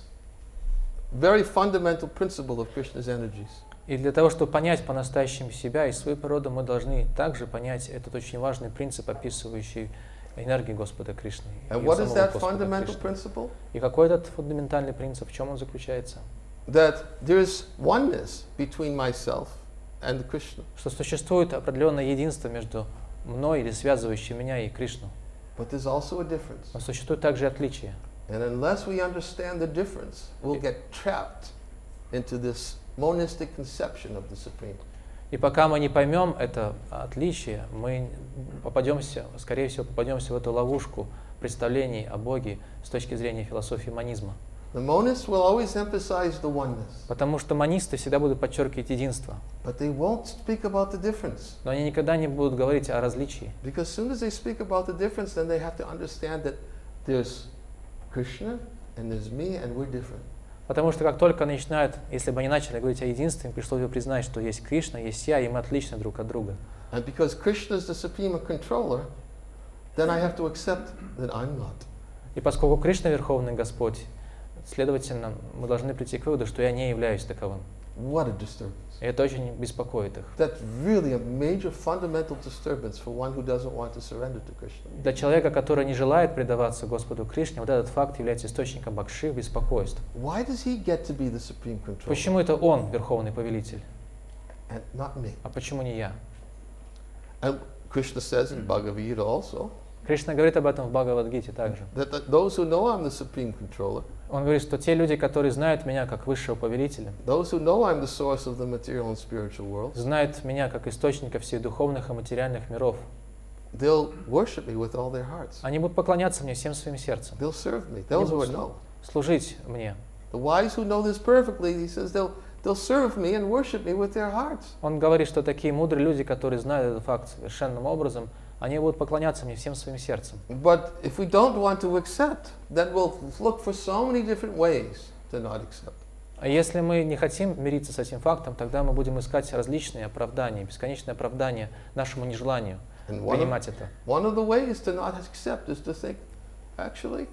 S1: very fundamental principle of Krishna's energies.
S3: И для того, чтобы понять по-настоящему себя и свою природу, мы должны также понять этот очень важный принцип, описывающий энергию Господа Кришны. и
S1: And what is
S3: самого
S1: that
S3: Господа
S1: fundamental
S3: Кришны.
S1: principle?
S3: И какой этот фундаментальный принцип, в чем он заключается?
S1: That there is oneness between myself and Krishna.
S3: Что существует определенное единство между мной или связывающее меня и Кришну.
S1: But there's also a difference.
S3: Но существует также отличие.
S1: And unless we understand the difference, we'll get trapped into this monistic conception of the Supreme.
S3: И пока мы не поймем это отличие, мы попадемся, скорее всего, попадемся в эту ловушку представлений о Боге с точки зрения философии монизма.
S1: The monists will always emphasize the oneness,
S3: Потому что монисты всегда будут подчеркивать единство,
S1: but they won't speak about the difference.
S3: но они никогда не будут говорить о различии.
S1: Because as soon as they speak about the difference, then they have to understand that there's Krishna and there's me and we're different.
S3: Потому что как только начинают, если бы они начали говорить о единстве, им пришлось бы признать, что есть Кришна, есть я, и мы отличны друг от друга.
S1: And because Krishna is the supreme controller, then I have to accept that I'm not.
S3: И поскольку Кришна Верховный Господь, следовательно, мы должны прийти к выводу, что я не являюсь таковым.
S1: What a disturbance.
S3: И это очень беспокоит их.
S1: That's really a major fundamental disturbance for one who doesn't want to surrender to Krishna.
S3: Для человека, который не желает предаваться Господу Кришне, вот этот факт является источником больших беспокойств.
S1: Why does he get to be the supreme controller
S3: Почему это он, Верховный Повелитель,
S1: and not me?
S3: а почему не я?
S1: And Krishna says in Bhagavad Gita also
S3: Кришна говорит об этом в Бхагавад-гите также.
S1: that th- those who know I'm the supreme controller,
S3: Он говорит, что те люди, которые знают меня как высшего повелителя,
S1: those who know I'm the source of the material and spiritual worlds,
S3: знают меня как источника всех духовных и материальных миров,
S1: they'll worship me with all their hearts.
S3: они будут поклоняться мне всем своим сердцем,
S1: They'll serve me.
S3: они
S1: Those who
S3: будут
S1: know.
S3: служить мне.
S1: The wise who know this perfectly, he says they'll they'll serve me and worship me with their hearts.
S3: Он говорит, что такие мудрые люди, которые знают этот факт совершенным образом, они будут поклоняться мне всем своим сердцем.
S1: But if we don't want to accept, then we'll look for so many different ways to not accept.
S3: А если мы не хотим мириться с этим фактом, тогда мы будем искать различные оправдания, бесконечные оправдания нашему нежеланию
S1: And one of,
S3: принимать это.
S1: one of the ways to not accept is to think, actually,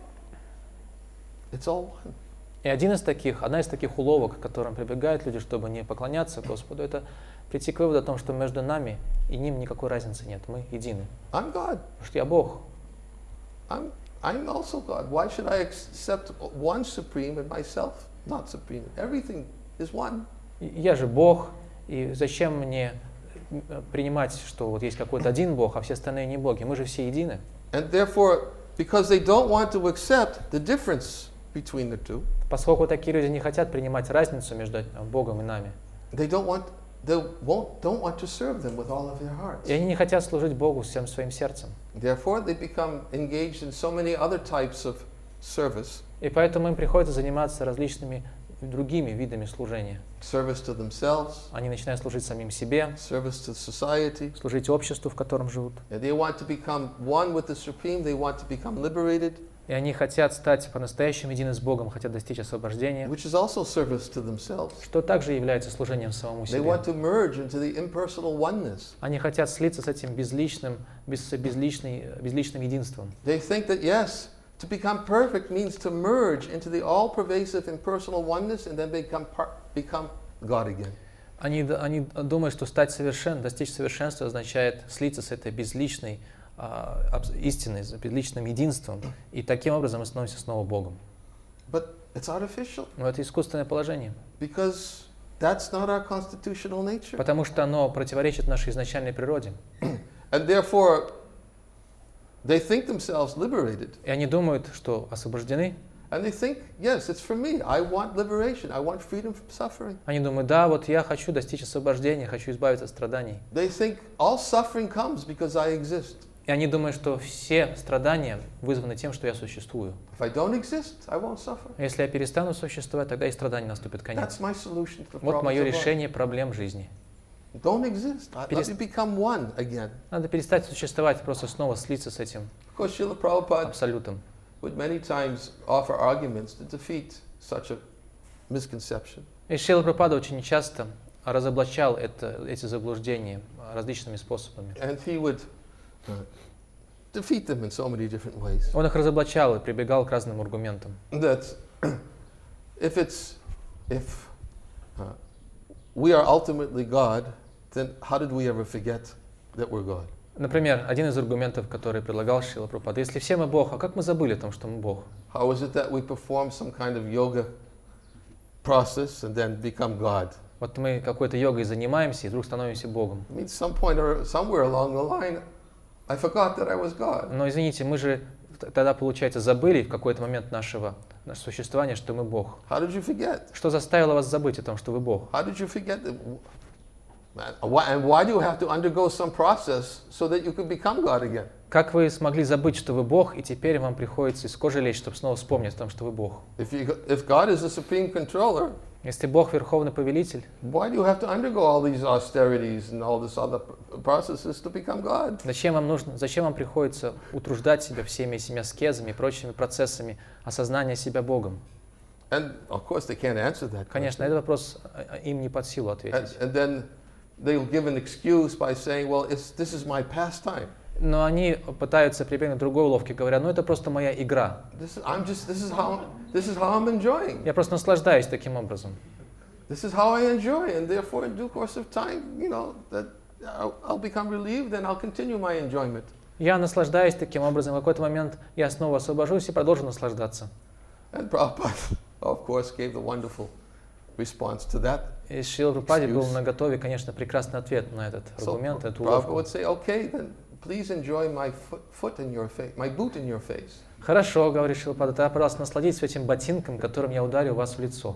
S1: it's all one.
S3: И один из таких, одна из таких уловок, к которым прибегают люди, чтобы не поклоняться Господу, это прийти к выводу о том, что между нами и ним никакой разницы нет. Мы едины.
S1: I'm God.
S3: Потому что я Бог.
S1: I'm I'm also God. Why should I accept one supreme and myself not supreme? Everything is one.
S3: И Я же Бог, и зачем мне э, принимать, что вот есть какой-то один Бог, а все остальные не боги? Мы же все едины.
S1: And therefore, because they don't want to accept the difference between the two,
S3: Поскольку такие люди не хотят принимать разницу между э, Богом и нами,
S1: they don't want they won't don't want to serve them with all of their hearts.
S3: и они не хотят служить Богу всем своим сердцем.
S1: Therefore, they become engaged in so many other types of service,
S3: И поэтому им приходится заниматься различными другими видами служения.
S1: service to themselves,
S3: Они начинают служить самим себе,
S1: service to society.
S3: служить обществу, в котором живут.
S1: And they want to become one with the Supreme. They want to become liberated,
S3: И они хотят стать по-настоящему едины с Богом, хотят достичь освобождения,
S1: which is also service to themselves.
S3: что также является служением самому
S1: They want
S3: себе.
S1: to merge into the impersonal oneness.
S3: Они хотят слиться с этим безличным, без, безличной, безличным единством.
S1: They think that, yes, to become perfect means to merge into the all-pervasive impersonal oneness and then become par- become God again.
S3: Они, д- они думают, что стать совершен, достичь совершенства означает слиться с этой безличной, а, абс- истиной, перед личным единством, и таким образом мы становимся снова Богом.
S1: But it's artificial
S3: Но это искусственное положение,
S1: because that's not our constitutional nature.
S3: потому что оно противоречит нашей изначальной природе.
S1: And therefore, they think themselves liberated.
S3: И они думают, что освобождены.
S1: And they think, yes, it's for me. I want liberation. I want freedom from suffering.
S3: Они думают, да, вот я хочу достичь освобождения, хочу избавиться от страданий.
S1: They think all suffering comes because I exist.
S3: И они думают, что все страдания вызваны тем, что я существую.
S1: If I don't exist, I won't suffer.
S3: Если я перестану существовать, тогда и страдания наступит конец.
S1: That's my solution to the
S3: Вот
S1: problems
S3: мое
S1: of life.
S3: решение проблем жизни.
S1: Don't exist. Let
S3: Перест-
S1: me become one again.
S3: Надо перестать существовать, просто снова слиться с этим
S1: Of course, Srila Prabhupada
S3: абсолютом.
S1: would many times offer arguments to defeat such a misconception.
S3: И Шрила Прабхупада очень часто разоблачал это, эти заблуждения различными способами.
S1: And he would uh, defeat them in so many different ways.
S3: Он их разоблачал и прибегал к разным аргументам.
S1: That if it's, if uh, we are ultimately God, then how did we ever forget that we're God?
S3: Например, один из аргументов, который предлагал Шрила Прабхупада: если все мы Бог, а как мы забыли о том, что мы Бог?
S1: How is it that we perform some kind of yoga process and then become God?
S3: Вот мы какой-то йогой занимаемся и вдруг становимся Богом.
S1: I mean, some point or somewhere along the line, I forgot that I was God.
S3: Но извините, мы же т- тогда, получается, забыли в какой-то момент нашего, нашего существования, что мы Бог.
S1: How did you forget?
S3: Что заставило вас забыть о том, что вы Бог?
S1: How did you forget that? Man, why- And why do you have to undergo some process so that you could become God again?
S3: Как вы смогли забыть, что вы Бог, и теперь вам приходится из кожи лезть, чтобы снова вспомнить о том, что вы Бог?
S1: If, you, if God is the supreme controller,
S3: Если Бог Верховный Повелитель,
S1: why do you have to undergo all these austerities and all this other pr- processes to become God?
S3: зачем вам нужно, зачем вам приходится утруждать себя всеми этими аскезами и прочими процессами осознания себя Богом?
S1: And of course, they can't answer that
S3: Конечно, на
S1: question.
S3: этот вопрос а, им не под силу
S1: And,
S3: ответить.
S1: and then they'll give an excuse by saying, well, it's, this is my pastime.
S3: Но они пытаются прибегнуть к другой уловке, говоря, ну это просто моя игра.
S1: This is, I'm just, this is how, this is how I'm enjoying.
S3: Я просто наслаждаюсь таким образом.
S1: This is how I enjoy, and therefore, in due course of time, you know, that I'll, I'll become relieved and I'll continue my enjoyment.
S3: Я наслаждаюсь таким образом, в какой-то момент я снова освобожусь и продолжу наслаждаться.
S1: And Prabhupada, of course, gave the wonderful response to that.
S3: И Шрила Прабхупаде был
S1: Excuse.
S3: наготове, конечно, прекрасный ответ на этот
S1: So
S3: аргумент, эту
S1: Prabhupada
S3: уловку.
S1: would say, okay, then please enjoy my foot, foot in your face, my boot in your face.
S3: Хорошо, говорит Шрила Прабхупада, тогда, пожалуйста, насладитесь этим ботинком, которым я ударил вас в лицо.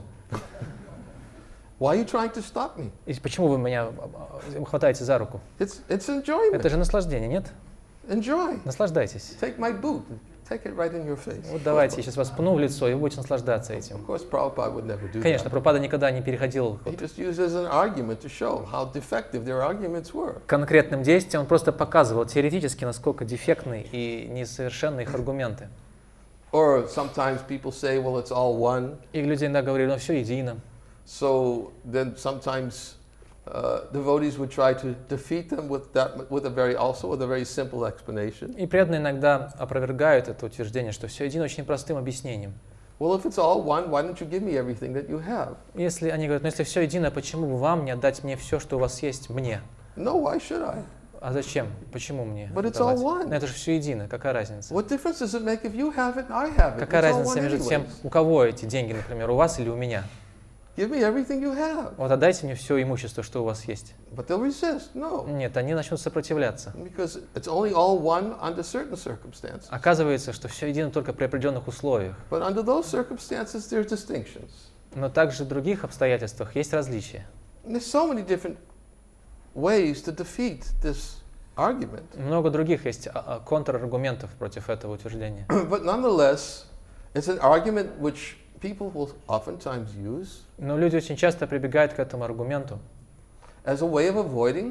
S1: Why are you trying to stop me?
S3: И почему вы меня а, хватаете за руку?
S1: It's, it's enjoyment.
S3: Это же наслаждение, нет?
S1: Enjoy.
S3: Наслаждайтесь.
S1: Take my boot. Take it right in your face.
S3: Вот давайте, я сейчас вас пну в лицо, и вы будете наслаждаться этим.
S1: Of course, Prabhupada would never do
S3: Конечно,
S1: that.
S3: Прабхупада никогда не переходил
S1: He just used it as an argument to show how defective their arguments were.
S3: к конкретным действиям, он просто показывал теоретически, насколько дефектны и несовершенны их аргументы.
S1: Or sometimes people say, well, it's all one.
S3: И люди иногда говорили, ну все едино.
S1: So then sometimes uh, devotees would try to defeat them with that, with a very, also with a very simple explanation.
S3: И преданные иногда опровергают это утверждение, что все едино очень простым объяснением.
S1: Well, if it's all one, why don't you give me everything that you have?
S3: Если они говорят, ну если все едино, почему бы вам не отдать мне все, что у вас есть, мне?
S1: No, why should I?
S3: А зачем? Почему мне?
S1: But it's
S3: давать?
S1: all one.
S3: Ну, это же все едино, какая разница?
S1: What difference does it make if you have it and I have it?
S3: Какая
S1: It's all
S3: разница
S1: one
S3: между тем,
S1: anyways.
S3: у кого эти деньги, например, у вас или у меня?
S1: Give me everything you have.
S3: Вот отдайте мне все имущество, что у вас есть.
S1: But they'll resist. No.
S3: Нет, они начнут сопротивляться.
S1: Because it's only all one under certain circumstances.
S3: Оказывается, что все едино только при определенных условиях.
S1: But under those circumstances, there are distinctions.
S3: Но также в других обстоятельствах есть различия.
S1: And there's so many different ways to defeat this argument.
S3: Много других есть а, а, контраргументов против этого утверждения.
S1: But nonetheless, it's an argument which people will oftentimes use
S3: Но люди очень часто прибегают к этому аргументу,
S1: as a way of avoiding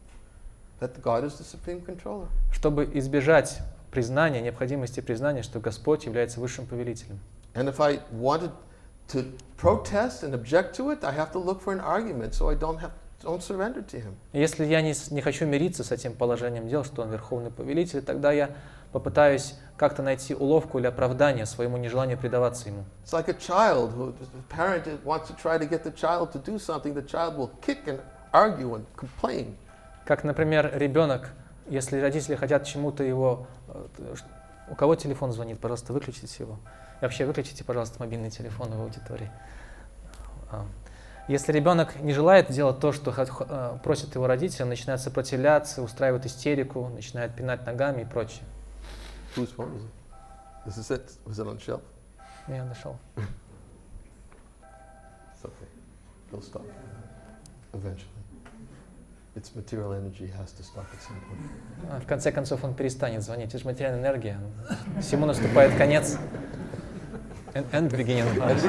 S1: that God is the supreme controller.
S3: чтобы избежать признания, необходимости признания, что Господь является высшим повелителем.
S1: And if I wanted to protest and object to it, I have to look for an argument so I don't have don't surrender to Him.
S3: И если я не, с- не хочу мириться с этим положением дел, что Он верховный повелитель, тогда я попытаюсь как-то найти уловку или оправдание своему нежеланию предаваться Ему.
S1: It's like a child who, the parent wants to try to get the child to do something, the child will kick and argue and complain.
S3: Как, например, ребенок Если родители хотят чему-то его... У кого телефон звонит, пожалуйста, выключите его. И вообще выключите, пожалуйста, мобильный телефон в аудитории. Если ребенок не желает делать то, что просит его родители, он начинает сопротивляться, устраивает истерику, начинает пинать ногами и прочее.
S1: Whose phone is it? This is it? Was it on the shelf?
S3: Я нашел.
S1: It's okay. It'll stop eventually. It's material energy has to stop at some point.
S3: В конце концов он перестанет звонить. Это же материальная энергия. Всему наступает конец. End beginning.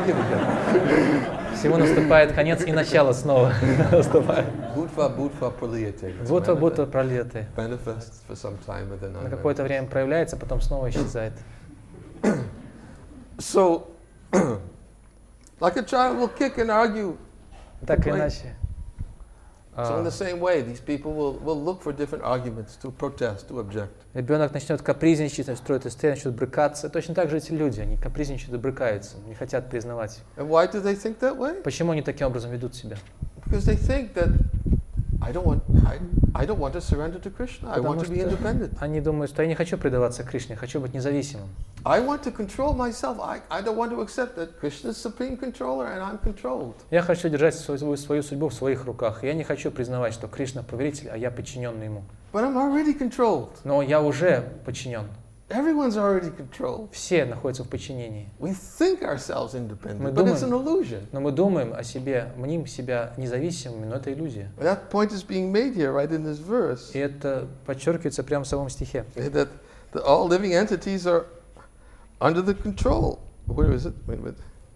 S3: Всему наступает конец и начало снова наступает.
S1: Будва будва пролиете.
S3: Будва будва пролиете.
S1: Manifests for some time and then
S3: На какое-то время проявляется, потом снова исчезает.
S1: So, like a child will kick and argue.
S3: Так или иначе.
S1: So in the same way, these people will, will look for different arguments to protest, to object.
S3: Ребенок начнет капризничать, строит истерию, начнет брыкаться. Точно так же эти люди, они капризничают и брыкаются, не хотят признавать.
S1: And why do they think that way?
S3: Почему они таким образом ведут себя?
S1: Because they think that I don't want, I, I don't want to surrender to Krishna. I want to be independent.
S3: Они думают, что я не хочу предаваться Кришне, хочу быть независимым.
S1: I want to control myself. I, I don't want to accept that Krishna is supreme controller and I'm controlled.
S3: Я хочу держать свою, свою судьбу в своих руках. Я не хочу признавать, что Кришна повелитель, а я подчиненный ему.
S1: But I'm already controlled.
S3: Но я уже подчинен.
S1: Everyone's already controlled.
S3: Все находятся в подчинении.
S1: We think ourselves independent,
S3: Мы
S1: but
S3: думаем,
S1: it's an illusion.
S3: Но мы думаем о себе, мним себя независимыми, но это иллюзия.
S1: That point is being made here, right in this verse.
S3: И это подчеркивается прямо в самом стихе.
S1: That, that all living entities are under the control. Where is it? Wait a minute.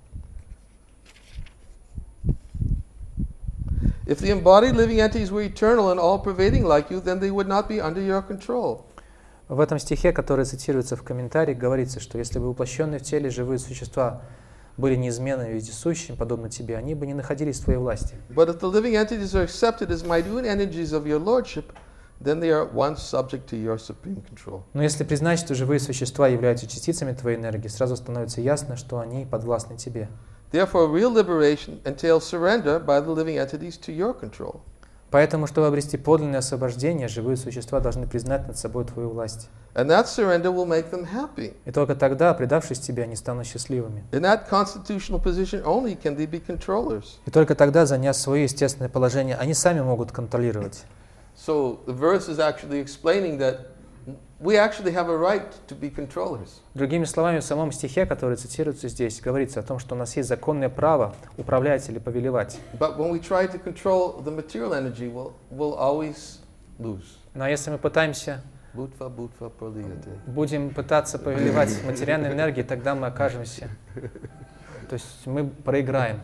S1: If the embodied living entities were eternal and all-pervading like you, then they would not be under your control.
S3: В этом стихе, который цитируется в комментарии, говорится, что если бы воплощенные в теле живые существа были неизменными и вездесущими, подобно тебе, они бы не находились в твоей власти.
S1: But if the living entities are accepted as minute energies of your lordship, then they are once subject to your supreme control.
S3: Но если признать, что живые существа являются частицами твоей энергии, сразу становится ясно, что они подвластны тебе.
S1: Therefore, real liberation entails surrender by the living entities to your control.
S3: Поэтому, чтобы обрести подлинное освобождение, живые существа должны признать над собой твою власть.
S1: And that surrender will make them happy.
S3: И только тогда, предавшись тебе, они станут счастливыми.
S1: In that constitutional position only can they be controllers.
S3: И только тогда, заняв свое естественное положение, они сами могут контролировать.
S1: So the verse is actually explaining that we actually have a right to be controllers.
S3: Другими словами, в самом стихе, который цитируется здесь, говорится о том, что у нас есть законное право управлять или повелевать.
S1: But when we try to control the material energy, we'll, we'll always lose.
S3: Но если мы пытаемся,
S1: Bhutva, bhutva, praliyate.
S3: будем пытаться повелевать материальной энергией, тогда мы окажемся, то есть мы проиграем.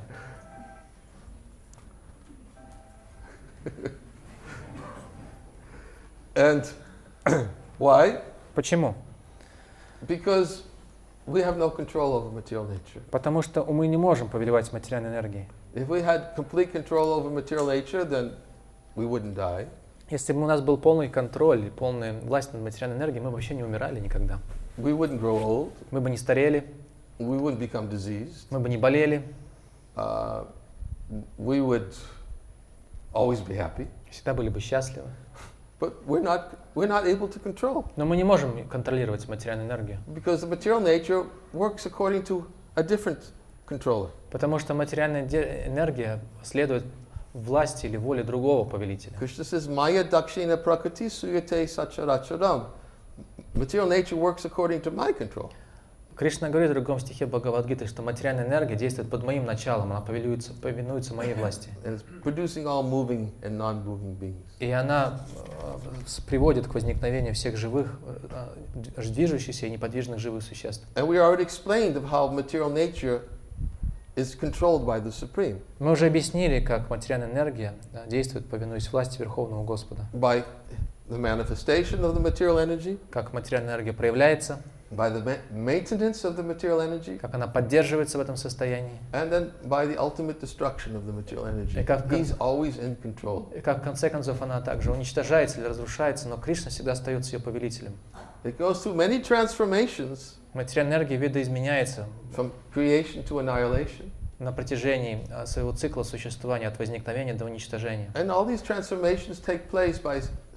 S1: And why?
S3: Почему?
S1: Because we have no control over material nature.
S3: Потому что мы не можем повелевать материальной энергией.
S1: If we had complete control over material nature, then we wouldn't die.
S3: Если бы у нас был полный контроль и полная власть над материальной энергией, мы бы вообще не умирали никогда.
S1: We wouldn't grow old.
S3: Мы бы не старели,
S1: We wouldn't become diseased.
S3: мы бы не болели,
S1: Uh, we would always be happy.
S3: всегда были бы счастливы.
S1: But we're not, we're not able to control.
S3: Но мы не можем контролировать материальную энергию,
S1: Because the material nature works according to a different controller.
S3: потому что материальная де- энергия следует власти или воле другого повелителя.
S1: Krishna says, Maya dakshina prakriti suyate sacharacharam. Material nature works according to my control.
S3: Кришна говорит в другом стихе Бхагавад-гиты, что материальная энергия действует под моим началом, она повелуется, повинуется моей власти.
S1: And it's producing all moving and non-moving beings.
S3: И она э, с- приводит к возникновению всех живых, э, э, движущихся и неподвижных живых существ.
S1: And we already explained of how material nature is controlled by the Supreme.
S3: Мы уже объяснили, как материальная энергия да, действует, повинуясь власти Верховного Господа.
S1: By the manifestation of the material energy,
S3: Как материальная энергия проявляется,
S1: by the ma- maintenance of the material energy,
S3: как она поддерживается в этом состоянии,
S1: and then by the ultimate destruction of the material energy.
S3: И как-
S1: He's always in control.
S3: и как в конце концов она также уничтожается или разрушается, но Кришна всегда остается ее повелителем.
S1: It goes through many transformations
S3: Материальная энергия видоизменяется
S1: from creation to annihilation.
S3: на протяжении а, своего цикла существования от возникновения до уничтожения.
S1: And all these transformations take place by s-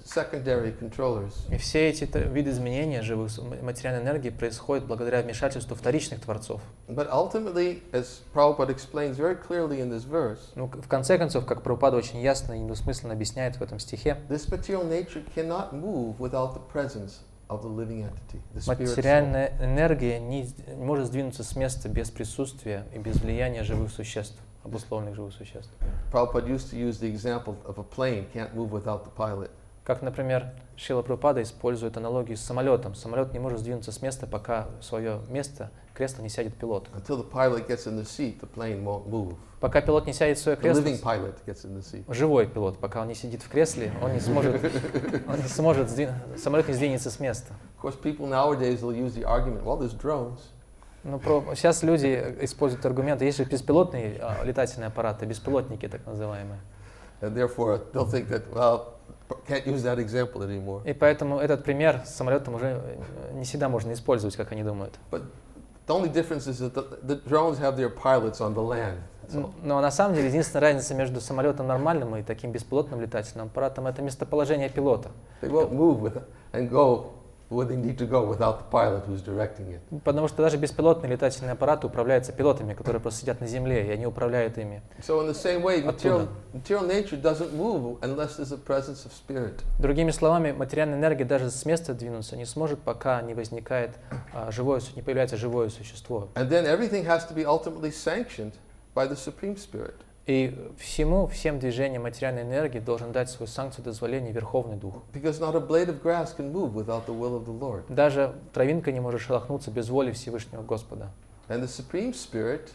S1: secondary controllers.
S3: И все эти т- виды изменения живых су- м- материальной энергии происходят благодаря вмешательству вторичных творцов.
S1: But ultimately, as Prabhupada explains very clearly in this verse,
S3: Ну, к- в конце концов, как Прабхупада очень ясно и недвусмысленно объясняет в этом стихе,
S1: this material nature cannot move without the presence of the living entity, the spirit soul.
S3: материальная энергия не, с- не может сдвинуться с места без присутствия и без влияния живых существ, обусловленных живых существ.
S1: Prabhupada used to use the example of a plane can't move without the pilot.
S3: Как, например, Шрила Прабхупада использует аналогию с самолетом. Самолет не может сдвинуться с места, пока в свое место, кресло, не сядет пилот.
S1: Until the pilot gets in the seat, the plane won't move.
S3: Пока пилот не сядет в свое
S1: The
S3: кресло,
S1: living pilot gets in the seat.
S3: живой пилот, пока он не сидит в кресле, он не сможет, он не сможет сдвин- самолет не сдвинется с места.
S1: Of course, people nowadays will use the argument, well, there's drones.
S3: Ну, про, сейчас люди используют аргументы, есть же беспилотные а, летательные аппараты, беспилотники так называемые.
S1: And therefore, they'll think that, well, can't use that example anymore.
S3: И поэтому этот пример с самолетом уже э, не всегда можно использовать, как они думают.
S1: But the only difference is that the, the drones have their pilots on the land. That's all.
S3: Но на самом деле единственная разница между самолетом нормальным и таким беспилотным летательным аппаратом — это местоположение пилота.
S1: They won't move with and go where they need to go without the pilot who's directing it.
S3: Потому что даже беспилотные летательные аппараты управляются пилотами, которые просто сидят на земле, и они управляют ими.
S1: So in the same way, material,
S3: Оттуда.
S1: material nature doesn't move unless there's a presence of spirit.
S3: Другими словами, материальная энергия даже с места двинуться не сможет, пока не возникает а, живое, су- не появляется живое существо.
S1: And then everything has to be ultimately sanctioned by the Supreme Spirit.
S3: И всему, всем движениям материальной энергии должен дать свою санкцию дозволения Верховный Дух.
S1: Because not a blade of grass can move without the will of the Lord.
S3: Даже травинка не может шелохнуться без воли Всевышнего Господа.
S1: And the Supreme Spirit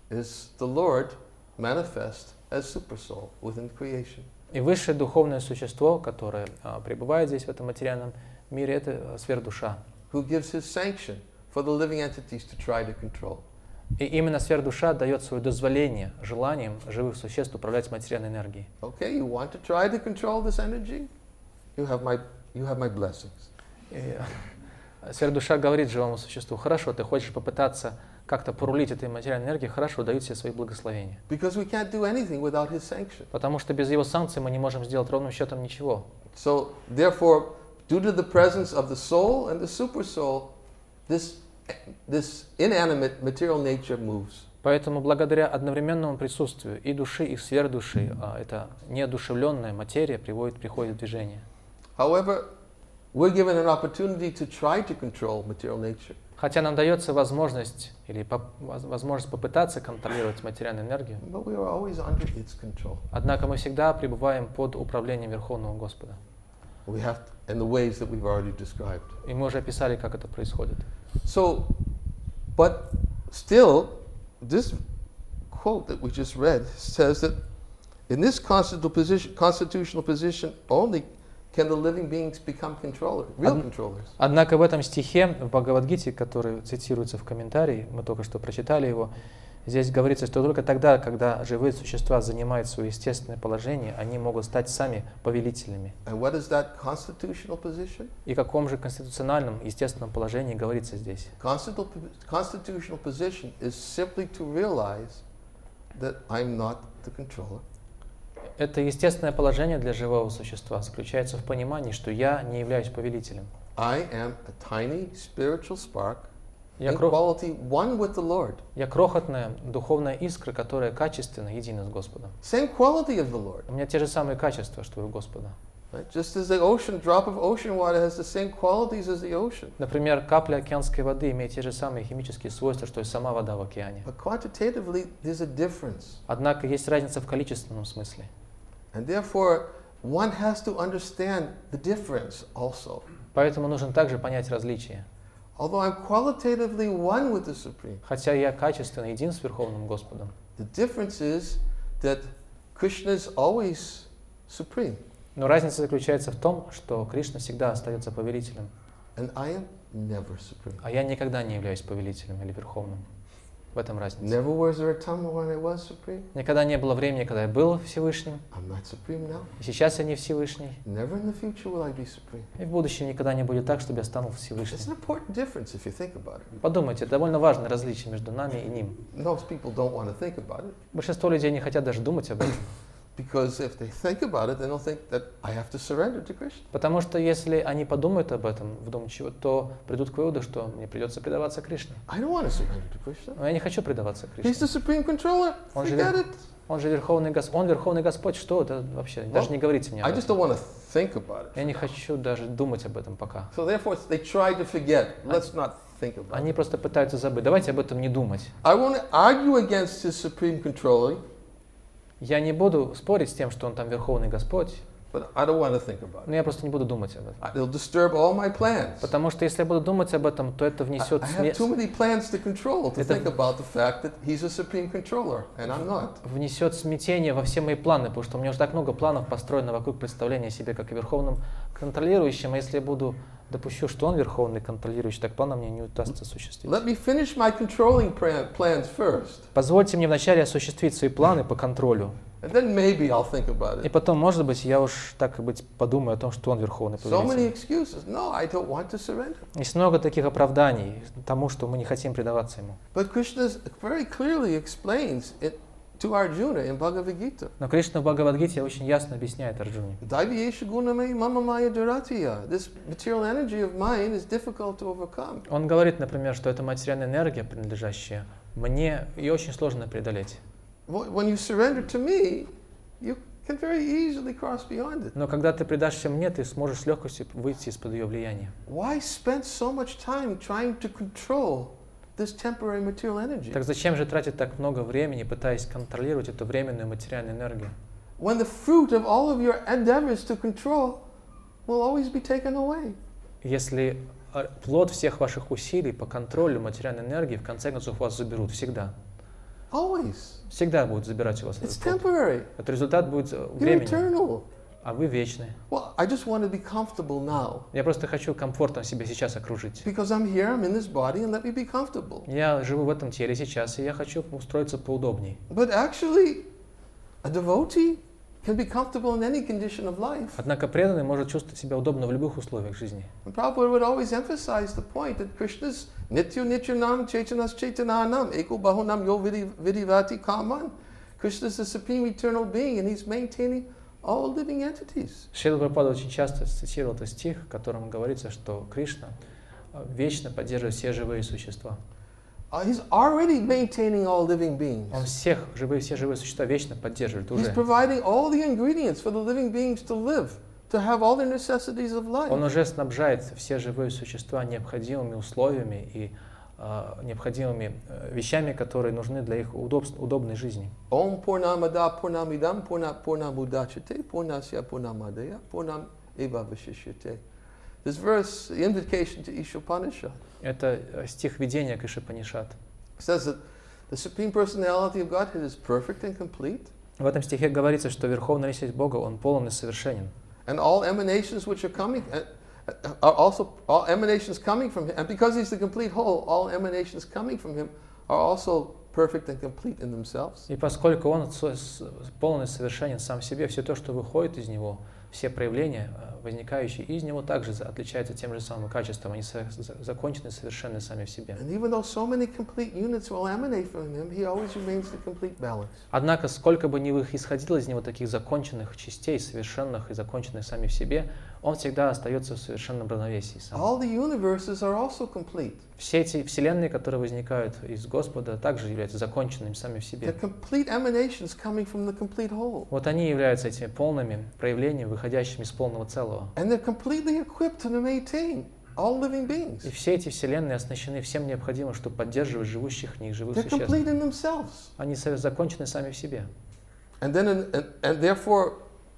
S1: is the Lord manifest as Supersoul within creation.
S3: И высшее духовное существо, которое а, пребывает здесь, в этом материальном мире, это а, сверхдуша.
S1: Who gives his sanction for the living entities to try to control.
S3: И именно сверхдуша дает свое дозволение желаниям живых существ управлять материальной энергией.
S1: Okay, you want to try to control this energy? You have my, you have my blessings.
S3: И сверхдуша говорит живому существу: хорошо, ты хочешь попытаться как-то порулить этой материальной энергией, хорошо, дают тебе свои благословения.
S1: Because we can't do anything without his sanction.
S3: Потому что без его санкций мы не можем сделать ровным счетом ничего.
S1: So, therefore, due to the presence of the soul and the supersoul, this, this inanimate material nature moves.
S3: Поэтому благодаря одновременному присутствию и души, и сверхдуши, а эта неодушевленная материя приводит, приходит в движение.
S1: However, we're given an opportunity to try to control material nature.
S3: Хотя нам дается возможность, или по- воз- возможность попытаться контролировать материальную энергию,
S1: But we are always under its control.
S3: однако мы всегда пребываем под управлением Верховного Господа.
S1: We have to, in the ways that we've already described.
S3: И мы уже описали, как это происходит.
S1: So, but still, this quote that we just read says that in this constitutional position, constitutional position only can the living beings become controllers, real
S3: Од-
S1: controllers.
S3: Однако в этом стихе, в Бхагавад-гите, который цитируется в комментарии, мы только что прочитали его, здесь говорится, что только тогда, когда живые существа занимают свое естественное положение, они могут стать сами повелителями.
S1: And what is that constitutional position?
S3: И о каком же конституциональном, естественном положении говорится здесь?
S1: Constitu- Constitutional position is simply to realize that I'm not the controller.
S3: Это естественное положение для живого существа заключается в понимании, что я не являюсь повелителем.
S1: I am a tiny spiritual spark
S3: Я,
S1: in
S3: крох-
S1: quality one with the Lord.
S3: я крохотная духовная искра, которая качественно едина с Господом.
S1: Same quality of the Lord.
S3: У меня те же самые качества, что и у Господа.
S1: Right? Just as the ocean, drop of ocean water has the same qualities as the ocean.
S3: Например, капля океанской воды имеет те же самые химические свойства, что и сама вода в океане.
S1: But quantitatively, there's a difference.
S3: Однако есть разница в количественном смысле.
S1: And therefore, one has to understand the difference also.
S3: Поэтому нужно также понять различия.
S1: Although I'm qualitatively one with the Supreme,
S3: Хотя я качественно един с Верховным Господом,
S1: the difference is that Krishna is always supreme,
S3: но разница заключается в том, что Кришна всегда остается повелителем,
S1: and I am never supreme.
S3: а я никогда не являюсь повелителем или Верховным. В этом разница.
S1: Never was there a time when I was supreme.
S3: Никогда не было времени, когда я был Всевышним,
S1: I'm not supreme now.
S3: и сейчас я не Всевышний,
S1: Never in the future will I be supreme.
S3: и в будущем никогда не будет так, чтобы я стану
S1: It's
S3: Всевышним.
S1: an important difference if you think about it.
S3: Подумайте, это довольно важное различие между нами и ним.
S1: Most people don't want to think about it.
S3: Большинство людей не хотят даже думать об этом.
S1: Because if they think about it, then they'll think that I have to surrender to Krishna.
S3: Потому что если они подумают об этом вдумчиво, то придут к выводу, что мне придется предаваться Кришне.
S1: I don't want to surrender to Krishna.
S3: Но я не хочу предаваться
S1: He's
S3: Кришне.
S1: the supreme controller.
S3: Он же,
S1: Forget
S3: вер-
S1: it.
S3: он же Верховный Господь. Он Верховный Господь. Что это вообще? Даже не говорите мне об
S1: I just
S3: этом.
S1: don't want to think about it.
S3: Я не хочу даже думать об этом пока.
S1: So therefore, they try to forget. Let's not think about it.
S3: Они просто пытаются забыть. Давайте об этом не думать.
S1: I won't argue against his supreme controlling,
S3: Я не буду спорить с тем, что он там Верховный Господь,
S1: but I don't want to think about it.
S3: но я просто не буду думать об этом.
S1: I- It'll disturb all my plans.
S3: Потому что если я буду думать об этом, то это
S1: I,
S3: внесет
S1: I have
S3: смесь.
S1: too many plans to control to
S3: Это-
S1: think about the fact that he's a supreme controller and I'm not.
S3: внесет смятение во все мои планы, потому что у меня уже так много планов построено вокруг представления о себе как о верховном контролирующем, а если я буду допущу, что он верховный контролирующий, так плана мне не удастся осуществить.
S1: Let me finish my controlling plan- plans first,
S3: Позвольте мне вначале осуществить свои планы по контролю,
S1: and then maybe I'll think about
S3: и
S1: it.
S3: потом, может быть, я уж так и быть подумаю о том, что он верховный
S1: So many
S3: повелитель.
S1: excuses. No, I don't want to surrender.
S3: Есть много таких оправданий тому, что мы не хотим предаваться ему.
S1: But Krishna very clearly explains it to Arjuna in Bhagavad Gita.
S3: Но Кришна в Бхагавад-гите очень ясно объясняет Арджуне.
S1: Daiviyesha guname mama maya duratya. This material energy of mine is difficult to overcome.
S3: Он говорит, например, что это материальная энергия, принадлежащая мне, ее очень сложно преодолеть.
S1: When you surrender to me, you can very easily cross beyond it.
S3: Но когда ты предашься мне, ты сможешь с легкостью выйти из-под ее влияния.
S1: Why spend so much time trying to control this temporary material energy?
S3: Так зачем же тратить так много времени, пытаясь контролировать эту временную материальную энергию?
S1: When the fruit of all of your endeavors to control will always be taken away.
S3: Если э, плод всех ваших усилий по контролю материальной энергии в конце концов вас заберут всегда.
S1: Always.
S3: Всегда будут забирать у вас
S1: It's
S3: этот плод.
S1: temporary.
S3: Этот результат будет э,
S1: You're
S3: временным,
S1: eternal.
S3: а вы вечны.
S1: Well, I just want to be comfortable now.
S3: Я просто хочу комфортно себя сейчас окружить.
S1: Because I'm here, I'm in this body, and let me be comfortable.
S3: Я живу в этом теле сейчас, и я хочу устроиться поудобнее.
S1: But actually, a devotee can be comfortable in any condition of life.
S3: Однако преданный может чувствовать себя удобно в любых условиях жизни.
S1: And Prabhupada would always emphasize the point that Krishna's Nitya Nityanam Chaitanas Chaitananam Eko Bahunam Yo Vidi- Vidivati Kaman. Krishna's the supreme eternal being and he's maintaining all living entities.
S3: Шрила Прабхупада очень часто цитировал этот стих, в котором говорится, что Кришна э, вечно поддерживает все живые существа.
S1: Uh, he's already maintaining all living
S3: Он
S1: beings.
S3: всех живые, все живые существа вечно поддерживает
S1: He's
S3: уже.
S1: providing all the ingredients for the living beings to live, to have all the necessities of life.
S3: Он уже снабжает все живые существа необходимыми условиями и э, необходимыми э, вещами, которые нужны для их удобств, удобной жизни.
S1: Om Purnamada Purnamidam Purna Purnamudachate Purnasya Purnamadaya Purnam Eva Vishishyate. This verse, the invocation to Ishopanishad,
S3: Это э, стих видения к Ишупанишад.
S1: says that the Supreme Personality of Godhead is perfect and complete,
S3: В этом стихе говорится, что Верховная Личность Бога, Он полон и совершенен.
S1: and all emanations which are coming uh, uh, are also all emanations coming from Him. And because He's the complete whole, all emanations coming from Him are also perfect and complete in themselves.
S3: И поскольку Он со- с- полон и совершенен сам в себе, все то, что выходит из Него, все проявления, э, возникающие из Него, также за- отличаются тем же самым качеством. Они со- за- закончены и совершенны сами в себе.
S1: And even though so many complete units will emanate from Him, He always remains the complete balance.
S3: Однако, сколько бы ни их исходило из Него таких законченных частей, совершенных и законченных сами в себе, Он всегда остается в совершенном равновесии сам.
S1: All the universes are also complete.
S3: Все эти вселенные, которые возникают из Господа, также являются законченными сами в
S1: They're
S3: себе.
S1: complete emanations coming from the complete whole.
S3: Вот они являются этими полными проявлениями, выходящими из полного целого.
S1: And they're completely equipped to maintain all living beings.
S3: И все эти вселенные оснащены всем необходимым, чтобы поддерживать живущих в них живых
S1: They're
S3: существ.
S1: complete in themselves.
S3: Они со- закончены сами в себе.
S1: And then, in, and, and therefore,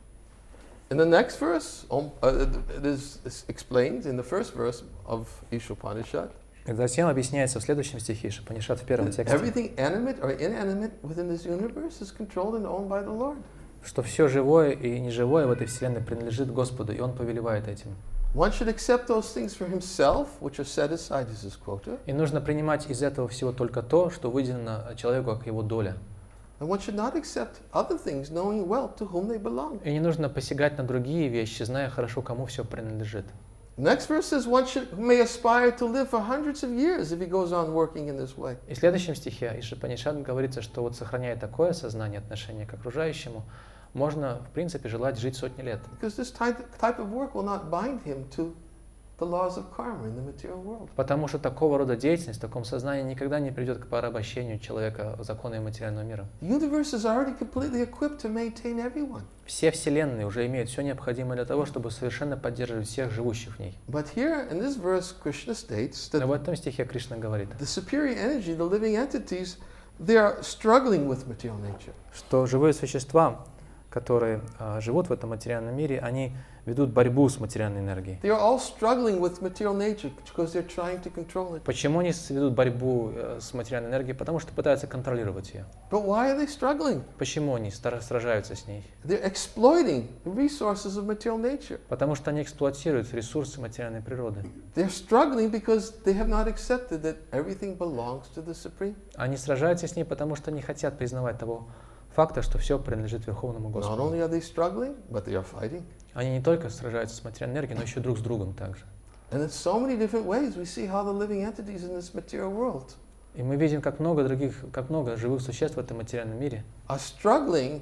S1: in the next verse, um, uh, it is it's explained in the first verse of Ishopanishad,
S3: И затем объясняется в следующем стихе, Шапанишат в первом
S1: that
S3: тексте,
S1: everything animate or inanimate within this universe is controlled and owned by the Lord.
S3: что все живое и неживое в этой вселенной принадлежит Господу, и Он повелевает этим.
S1: One should accept those things for himself, which are set aside as his quota,
S3: И нужно принимать из этого всего только то, что выделено человеку как его доля.
S1: and one should not accept other things, knowing well to whom they belong.
S3: И не нужно посягать на другие вещи, зная хорошо, кому все принадлежит.
S1: Next verse says one should may aspire to live for hundreds of years if he goes on working in this way.
S3: И в следующем стихе из Шапанишат говорится, что вот сохраняя такое сознание, отношение к окружающему, можно, в принципе, желать жить сотни лет.
S1: Because this type, type of work will not bind him to the laws of karma in the material world.
S3: Потому что такого рода деятельность в таком сознании никогда не приведет к порабощению человека законами материального мира.
S1: The universe is already completely equipped to maintain everyone.
S3: Все вселенные уже имеют все необходимое для того, чтобы совершенно поддерживать всех живущих в ней.
S1: But here in this verse, Krishna states that
S3: Но в этом стихе Кришна говорит,
S1: the superior energy, the living entities, they are struggling with material nature.
S3: что живые существа, которые а, живут в этом материальном мире, они ведут борьбу с материальной энергией.
S1: They are all struggling with material nature because they're trying to control it.
S3: Почему они ведут борьбу э, с материальной энергией? Потому что пытаются контролировать ее.
S1: But why are they struggling?
S3: Почему они стар- сражаются с ней?
S1: They're exploiting the resources of material nature.
S3: Потому что они эксплуатируют ресурсы материальной природы.
S1: They're struggling because they have not accepted that everything belongs to the Supreme.
S3: Они сражаются с ней, потому что не хотят признавать того факта, что все принадлежит Верховному
S1: Not
S3: Господу.
S1: only are they struggling, but they are fighting.
S3: Они не только сражаются с материальной энергией, но еще друг с другом также.
S1: And in so many different ways, we see how the living entities in this material world
S3: И мы видим, как много других, как много живых существ в этом материальном мире
S1: are struggling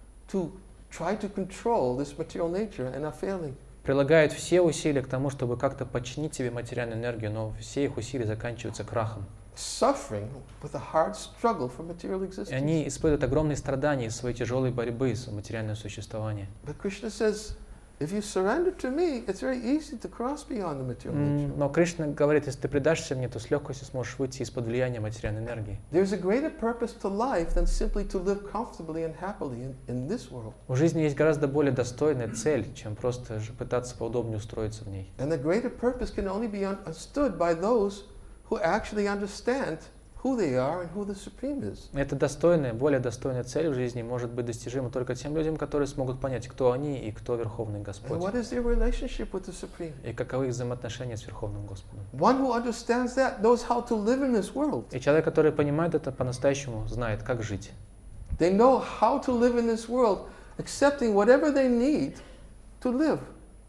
S1: to try to control this material nature and are failing.
S3: прилагают все усилия к тому, чтобы как-то подчинить себе материальную энергию, но все их усилия заканчиваются крахом.
S1: Suffering with a hard struggle for material
S3: И
S1: existence.
S3: они испытывают огромные страдания из своей тяжелой борьбы с материальным существованием.
S1: But Krishna says, if you surrender to me, it's very easy to cross beyond the material nature.
S3: М, Но Кришна говорит, если ты предашься мне, то с легкостью сможешь выйти из-под влияния материальной энергии.
S1: There's a greater purpose to life than simply to live comfortably and happily in, in this world.
S3: В жизни есть гораздо более достойная цель, чем просто ж- пытаться поудобнее устроиться в ней.
S1: And the greater purpose can only be understood by those who actually understand who they are and who the Supreme is.
S3: Эта достойная, более достойная цель в жизни может быть достижима только тем людям, которые смогут понять, кто они и кто Верховный
S1: And
S3: Господь,
S1: what is their relationship with the Supreme?
S3: и каковы их взаимоотношения с Верховным Господом.
S1: One who understands that knows how to live in this world.
S3: И человек, который понимает это по-настоящему, знает, как жить.
S1: They know how to live in this world, accepting whatever they need to live,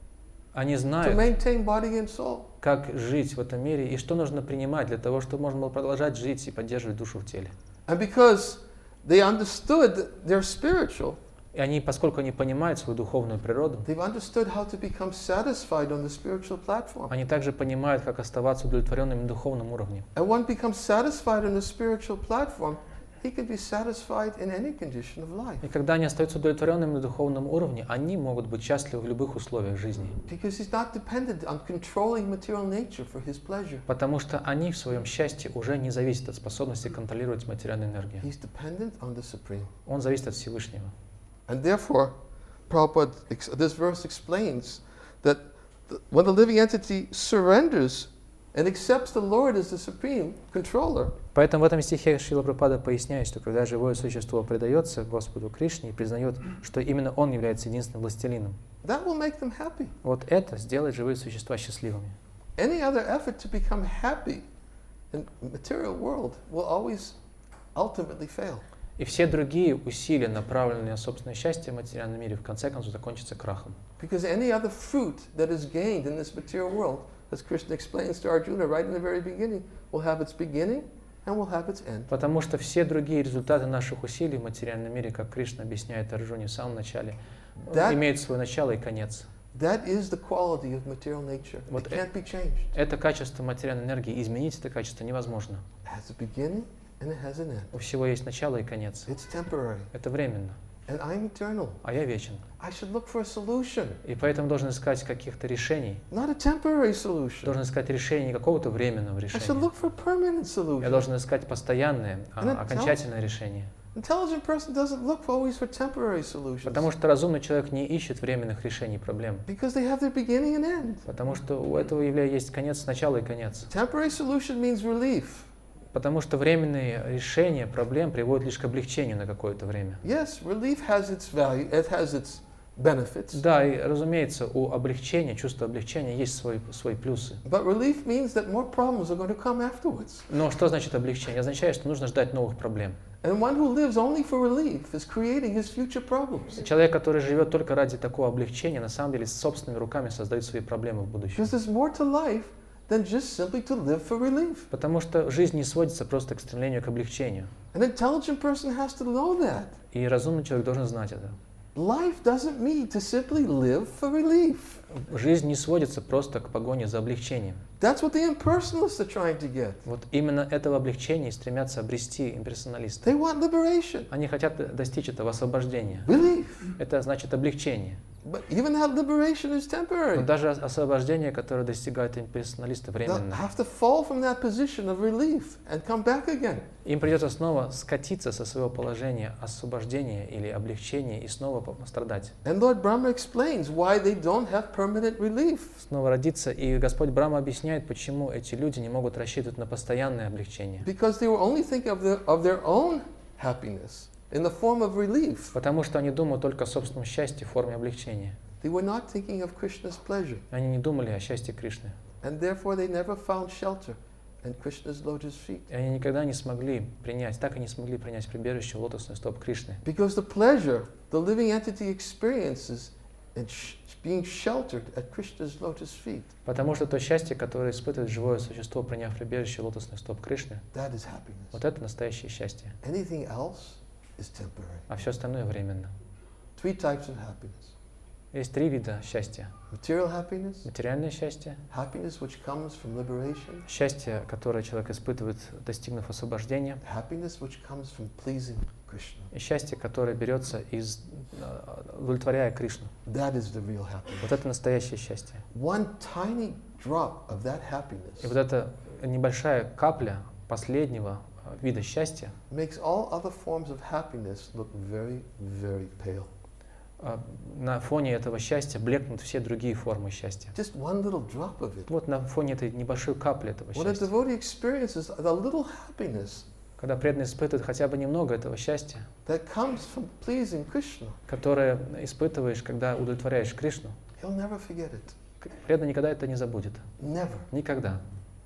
S3: Они
S1: to
S3: знают,
S1: maintain body and soul.
S3: как жить в этом мире и что нужно принимать для того, чтобы можно было продолжать жить и поддерживать душу в теле.
S1: And because they understood that they're spiritual,
S3: И они, поскольку они понимают свою духовную природу,
S1: they've understood how to become satisfied on the spiritual platform.
S3: они также понимают, как оставаться удовлетворенными на духовном уровне.
S1: And one becomes satisfied on the spiritual platform, he can be satisfied in any condition of life.
S3: И когда они остаются удовлетворенными на духовном уровне, они могут быть счастливы в любых условиях жизни.
S1: Because he's not dependent on controlling material nature for his pleasure.
S3: Потому что они в своем счастье уже не зависят от способности контролировать материальную энергию.
S1: He's dependent on the Supreme.
S3: Он зависит от Всевышнего.
S1: And therefore, Prabhupada, ex- this verse explains that the, when the living entity surrenders and accepts the Lord as the Supreme Controller,
S3: Поэтому в этом стихе Шрила Прабхупада поясняет, что когда живое существо предается Господу Кришне и признает, что именно Он является единственным властелином,
S1: that will make them happy.
S3: вот это сделает живые существа счастливыми.
S1: Any other effort to become happy in the material world will always ultimately fail.
S3: И все другие усилия, направленные на собственное счастье в материальном мире, в конце концов закончатся крахом.
S1: Because any other fruit that is gained in this material world, as Krishna explains to Arjuna right in the very beginning, will have its beginning and will have its end.
S3: Потому что все другие результаты наших усилий в материальном мире, как Кришна объясняет Арджуне в самом начале,
S1: Да.
S3: имеют свое начало и конец.
S1: That is the quality of material nature.
S3: Вот
S1: It can't be changed.
S3: Это качество материальной энергии, изменить это качество невозможно.
S1: It has a beginning and it has an end.
S3: У всего есть начало и конец.
S1: It's temporary.
S3: Это временно,
S1: And I'm eternal.
S3: а я вечен.
S1: I should look for a solution,
S3: И поэтому должен искать каких-то решений.
S1: not a temporary solution.
S3: Должен искать решение не какого-то временного
S1: I should
S3: решения.
S1: look for a permanent
S3: Я
S1: solution.
S3: должен искать постоянное, а,
S1: And it
S3: окончательное решение.
S1: Intelligent person doesn't look always for temporary solutions
S3: Потому что разумный человек не ищет временных решений проблем.
S1: because they have their beginning and end.
S3: Потому что у этого явления есть конец, начало и конец.
S1: Temporary solution means relief.
S3: Потому что временные решения проблем приводят лишь к облегчению на какое-то время.
S1: Yes, relief has its value, it has its benefits.
S3: Да, и разумеется, у облегчения, чувства облегчения есть свои, свои плюсы.
S1: But relief means that more problems are going to come afterwards.
S3: Но что значит облегчение? Означает, что нужно ждать новых проблем.
S1: And one who lives only for relief is creating his future problems.
S3: Человек, который живет только ради такого облегчения, на самом деле собственными руками создает свои проблемы в будущем.
S1: Because there's more to life than just simply to live for relief.
S3: Потому что жизнь не сводится просто к стремлению к облегчению.
S1: An intelligent person has to know that.
S3: И разумный человек должен знать это.
S1: life doesn't mean to simply live for relief.
S3: Жизнь не сводится просто к погоне за облегчением.
S1: That's what the impersonalists are trying to get.
S3: Вот именно этого облегчения и стремятся обрести имперсоналисты.
S1: They want liberation,
S3: Они хотят достичь этого освобождения.
S1: relief.
S3: Это значит облегчение.
S1: But even that liberation is
S3: Но
S1: temporary.
S3: даже освобождение, которое достигают имперсоналисты,
S1: They'll
S3: временно.
S1: have to fall from that position of relief and come back again.
S3: Им придется снова скатиться со своего положения освобождения или облегчения и снова пострадать.
S1: And Lord Brahma explains why they don't have permanent relief.
S3: Снова родиться. И Господь Брахма объясняет, почему эти люди не могут рассчитывать на постоянное облегчение.
S1: Because they were only thinking of, the, of their own happiness in the form of relief.
S3: Потому что они думают только о собственном счастье в форме облегчения.
S1: They were not thinking of Krishna's pleasure.
S3: Они не думали о счастье Кришны.
S1: And therefore they never found shelter at Krishna's lotus feet.
S3: И они никогда не смогли принять, так и не смогли принять прибежище в лотосных стоп Кришны.
S1: Because the pleasure the living entity experiences in sh- being sheltered at Krishna's lotus feet,
S3: Потому что то счастье, которое испытывает живое существо, приняв прибежище лотосных стоп Кришны,
S1: that is happiness.
S3: вот это настоящее счастье.
S1: Anything else is temporary.
S3: А все остальное временно.
S1: Three types of happiness.
S3: Есть три вида счастья.
S1: Material happiness,
S3: Материальное счастье,
S1: happiness which comes from liberation,
S3: счастье, которое человек испытывает, достигнув освобождения,
S1: happiness which comes from pleasing Krishna.
S3: и счастье, которое берется из э, удовлетворяя Кришну.
S1: That is the real happiness.
S3: Вот это настоящее счастье.
S1: One tiny drop of that
S3: И
S1: happiness
S3: вот эта небольшая капля последнего э, вида счастья
S1: makes all other forms of happiness look very, very pale.
S3: э, на фоне этого счастья блекнут все другие формы счастья.
S1: Just one little drop of it.
S3: Вот на фоне этой небольшой капли этого
S1: When a
S3: счастья.
S1: devotee experiences the little happiness
S3: Когда преданный испытывает хотя бы немного этого счастья,
S1: that comes from pleasing Krishna,
S3: которое испытываешь, когда удовлетворяешь Кришну,
S1: he'll never forget it.
S3: преданный никогда это не забудет.
S1: Never.
S3: Никогда.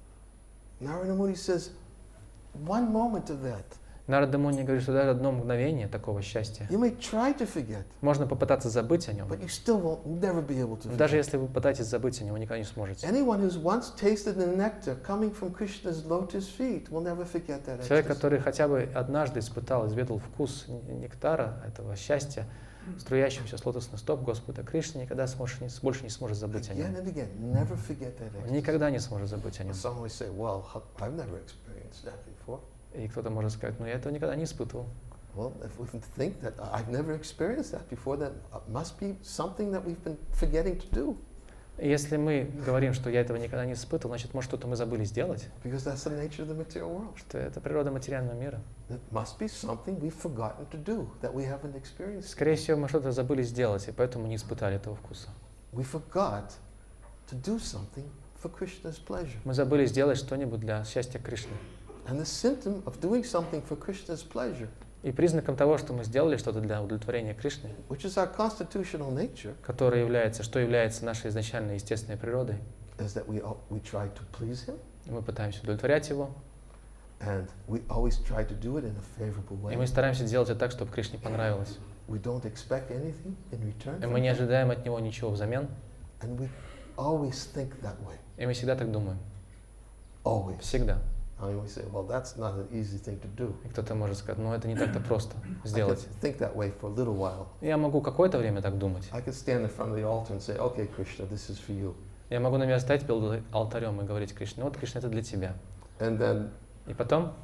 S1: Narada Muni says, one moment of that,
S3: Нарада Муни говорит, что даже одно мгновение такого счастья
S1: you may try to forget,
S3: можно попытаться забыть о нем.
S1: but you still won't never be able to
S3: Но даже
S1: forget.
S3: если вы пытаетесь забыть о нем, вы никогда не сможете.
S1: Anyone who's once tasted the nectar coming from Krishna's lotus feet will never forget that
S3: Человек,
S1: ecstasy.
S3: который хотя бы однажды испытал, изведал вкус нектара, этого счастья, струящегося с лотосных стоп Господа Кришны, никогда сможет, не- больше не сможет забыть о
S1: Again
S3: нем.
S1: and again, never forget that
S3: Он
S1: ecstasy.
S3: никогда не сможет забыть о нем.
S1: Some always say, well, how- I've never experienced that before.
S3: И кто-то может сказать, ну я этого никогда не испытывал.
S1: Well, if we can think that I've never experienced that before, then it must be something that we've been forgetting to do,
S3: И если мы говорим, что я этого никогда не испытывал, значит, может, что-то мы забыли сделать,
S1: because that's the nature of the material world.
S3: что это природа материального мира.
S1: It must be something we've forgotten to do that we haven't experienced.
S3: Скорее всего, мы что-то забыли сделать, и поэтому не испытали этого вкуса.
S1: We forgot to do something for Krishna's pleasure.
S3: Мы забыли сделать что-нибудь для счастья Кришны.
S1: And the symptom of doing something for Krishna's pleasure,
S3: И признаком того, что мы сделали что-то для удовлетворения Кришны,
S1: which is our constitutional nature,
S3: которое является, что является нашей изначальной естественной природой,
S1: is that we, al- we try to please him,
S3: и мы пытаемся удовлетворять его,
S1: and we always try to do it in a favorable
S3: и
S1: way.
S3: мы стараемся делать это так, чтобы Кришне понравилось.
S1: We don't expect anything in return,
S3: И
S1: from
S3: мы не
S1: him,
S3: ожидаем от него ничего взамен,
S1: and we always think that way.
S3: и мы всегда так думаем.
S1: Always.
S3: Всегда.
S1: I mean, we say, well, that's not an easy thing to do.
S3: И кто-то может сказать, ну это не так-то просто
S1: I can
S3: сделать.
S1: think that way for a little while.
S3: Я могу какое-то время так думать.
S1: I can stand in front of the altar and say, okay, Krishna, this is for you.
S3: Я могу, например, стоять перед алтарем и говорить Кришне, вот, Кришна, это для тебя.
S1: And then
S3: И потом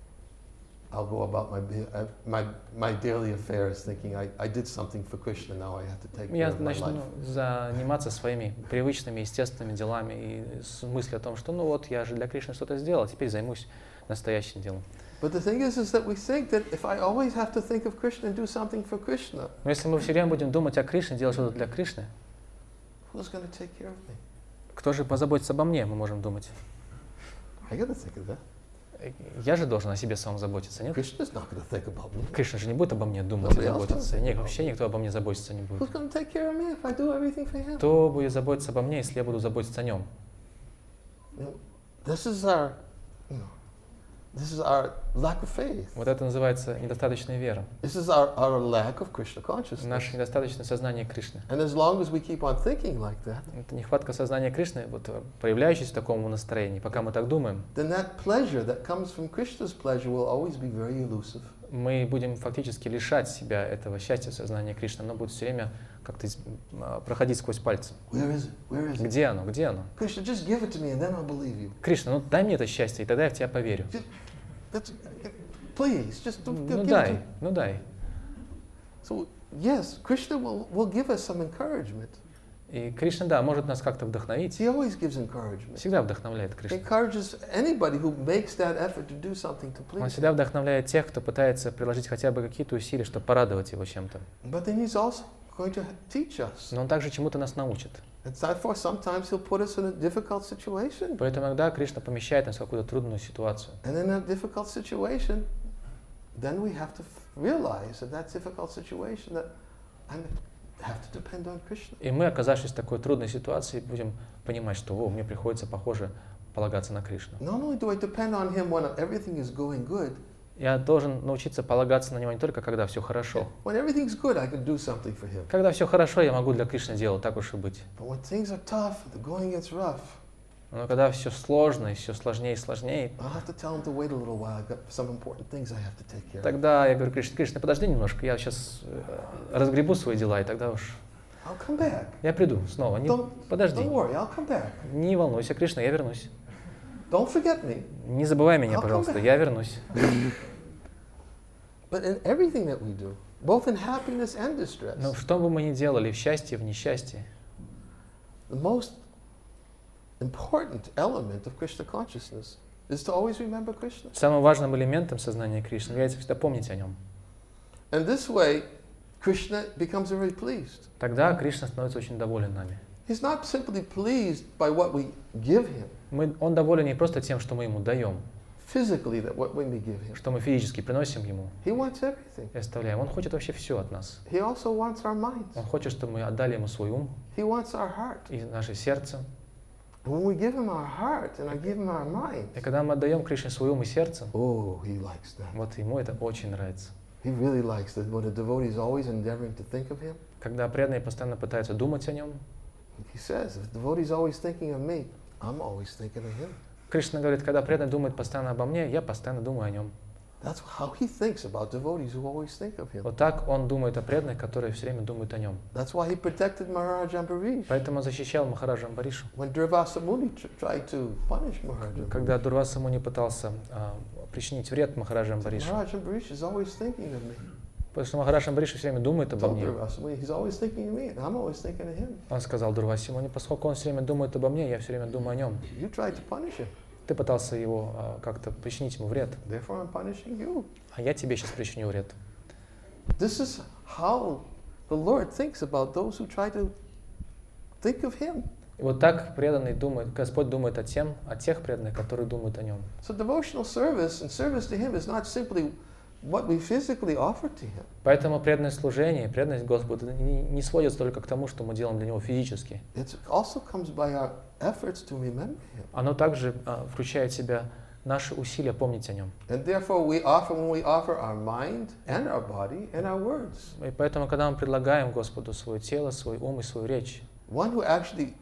S1: I'll go about my, bi- uh, my, my daily affairs thinking I, I did something for Krishna, now I have to take care
S3: я
S1: of my
S3: начну
S1: life.
S3: заниматься своими привычными, естественными делами и с мыслью о том, что ну вот, я же для Кришны что-то сделал, теперь займусь настоящим делом.
S1: But the thing is, is that we think that if I always have to think of Krishna and do something for Krishna,
S3: Но если мы все время будем думать о Кришне, делать что-то для Кришны,
S1: who's going to take care of me?
S3: кто же позаботится обо мне, мы можем думать.
S1: I got to think of that.
S3: Я же должен о себе самом заботиться, нет?
S1: Krishna's not going to think about me.
S3: Кришна же не будет обо мне думать и
S1: Nobody else
S3: заботиться.
S1: does.
S3: Нет, вообще никто обо мне заботиться не
S1: Who's
S3: будет.
S1: going to take care of me if I do everything for him?
S3: Кто будет заботиться обо мне, если я буду заботиться о нем?
S1: You know, this is our, you know, this is our lack of faith.
S3: Вот это называется недостаточная вера.
S1: This is our, our lack of Krishna consciousness.
S3: Наше недостаточное сознание Кришны.
S1: And as long as we keep on thinking like that,
S3: Это нехватка сознания Кришны, вот проявляющаяся в таком настроении, пока мы так думаем,
S1: then that pleasure that comes from Krishna's pleasure will always be very elusive.
S3: мы будем фактически лишать себя этого счастья сознания Кришны. Оно будет все время как-то из- а, проходить сквозь пальцы.
S1: Where is it? Where is it?
S3: Где оно? Где оно?
S1: Krishna, just give it to me and then I'll believe you.
S3: Кришна, ну дай мне это счастье, и тогда я в тебя поверю.
S1: Just, that's, please, just don't give,
S3: Ну
S1: give it to
S3: дай,
S1: me.
S3: ну дай.
S1: So, yes, Krishna will, will give us some encouragement.
S3: И Кришна, да, может нас как-то вдохновить.
S1: He always gives encouragement.
S3: Всегда вдохновляет
S1: He
S3: Кришна.
S1: encourages anybody who makes that effort to do something to
S3: Он
S1: please
S3: всегда
S1: him.
S3: вдохновляет тех, кто пытается приложить хотя бы какие-то усилия, чтобы порадовать его чем-то.
S1: But then he's also going to teach us.
S3: Но он также чему-то нас научит.
S1: And therefore, sometimes he'll put us in a difficult situation.
S3: Поэтому иногда Кришна помещает нас в какую-то трудную ситуацию.
S1: And in a difficult situation, then we have to f- realize that that difficult situation that I have to depend on Krishna.
S3: И мы, оказавшись в такой трудной ситуации, будем понимать, что о, мне приходится, похоже, полагаться на Кришну.
S1: Not only do I depend on him when everything is going good,
S3: Я должен научиться полагаться на него не только когда все хорошо.
S1: when everything's good, I can do something for him.
S3: Когда все хорошо, я могу для Кришны делать, так уж и быть.
S1: But when things are tough, the going gets rough,
S3: Но когда все сложно и все сложнее и сложнее,
S1: I'll have to tell him to wait a little while. I've got some important things I have to take care of.
S3: тогда я говорю, Кришна, Кришна, подожди немножко, я сейчас разгребу свои дела, и тогда уж
S1: I'll come back.
S3: я приду снова. Не,
S1: Don't,
S3: подожди,
S1: don't worry, I'll come back.
S3: не волнуйся, Кришна, я вернусь.
S1: Don't forget me.
S3: Не забывай меня,
S1: I'll come
S3: пожалуйста,
S1: back.
S3: я вернусь.
S1: But in everything that we do, both in happiness and distress,
S3: Но что бы мы ни делали, в счастье, в несчастье,
S1: the most important element of Krishna consciousness is to always remember Krishna.
S3: самым важным элементом сознания Кришны является всегда помнить о нем.
S1: And this way, Krishna becomes very pleased.
S3: Тогда Кришна становится очень доволен нами.
S1: He's not simply pleased by what we give him,
S3: Мы, он доволен не просто тем, что мы ему даем,
S1: physically, that what we give him.
S3: что мы физически приносим ему
S1: He wants everything.
S3: и оставляем. Он хочет вообще все от нас.
S1: He also wants our minds.
S3: Он хочет, чтобы мы отдали ему свой ум
S1: He wants our heart.
S3: и наше сердце.
S1: And when we give him our heart and I give him our mind,
S3: И когда мы отдаем Кришне свой ум и сердце,
S1: oh, he likes that.
S3: вот ему это очень нравится.
S1: He really likes that when a devotee is always endeavoring to think of him.
S3: Когда преданные постоянно пытаются думать о нем,
S1: He says, if the devotee is always thinking of me, I'm always thinking of him.
S3: Кришна говорит, когда преданный думает постоянно обо мне, я постоянно думаю о нем.
S1: That's how he thinks about devotees who always think of him.
S3: Вот так он думает о преданных, которые все время думают о нем.
S1: That's why he protected Maharaj Ambarish.
S3: Поэтому он защищал Махараджа Амбаришу.
S1: When Durvasa Muni tr- tried to punish Maharaj Ambarish,
S3: Когда Дурваса Муни пытался а, причинить вред Махараджа Амбаришу,
S1: Maharaj Ambarish is always thinking of me.
S3: потому что Махарадж Амбаришу все время думает обо
S1: Told
S3: мне.
S1: Durvasa Muni, he's always thinking of me, and I'm always thinking of him.
S3: Он сказал Дурвасе Муни, поскольку он все время думает обо мне, я все время думаю о нем.
S1: You tried to punish him,
S3: Ты пытался его а, как-то причинить ему вред,
S1: therefore I'm punishing you.
S3: а я тебе сейчас причиню вред.
S1: This is how the Lord thinks about those who try to think of him.
S3: И вот так преданный думает, Господь думает о, тем, о тех преданных, которые думают о нем.
S1: So devotional service and service to him is not simply what we physically offer to him.
S3: Поэтому преданное служение, преданность Господу не, не сводится только к тому, что мы делаем для Него физически.
S1: It also comes by our efforts to remember him.
S3: Оно также а, включает в себя наши усилия помнить о Нем.
S1: And therefore we offer, when we offer our mind and our body and our words,
S3: И поэтому, когда мы предлагаем Господу свое тело, свой ум и свою речь,
S1: one who actually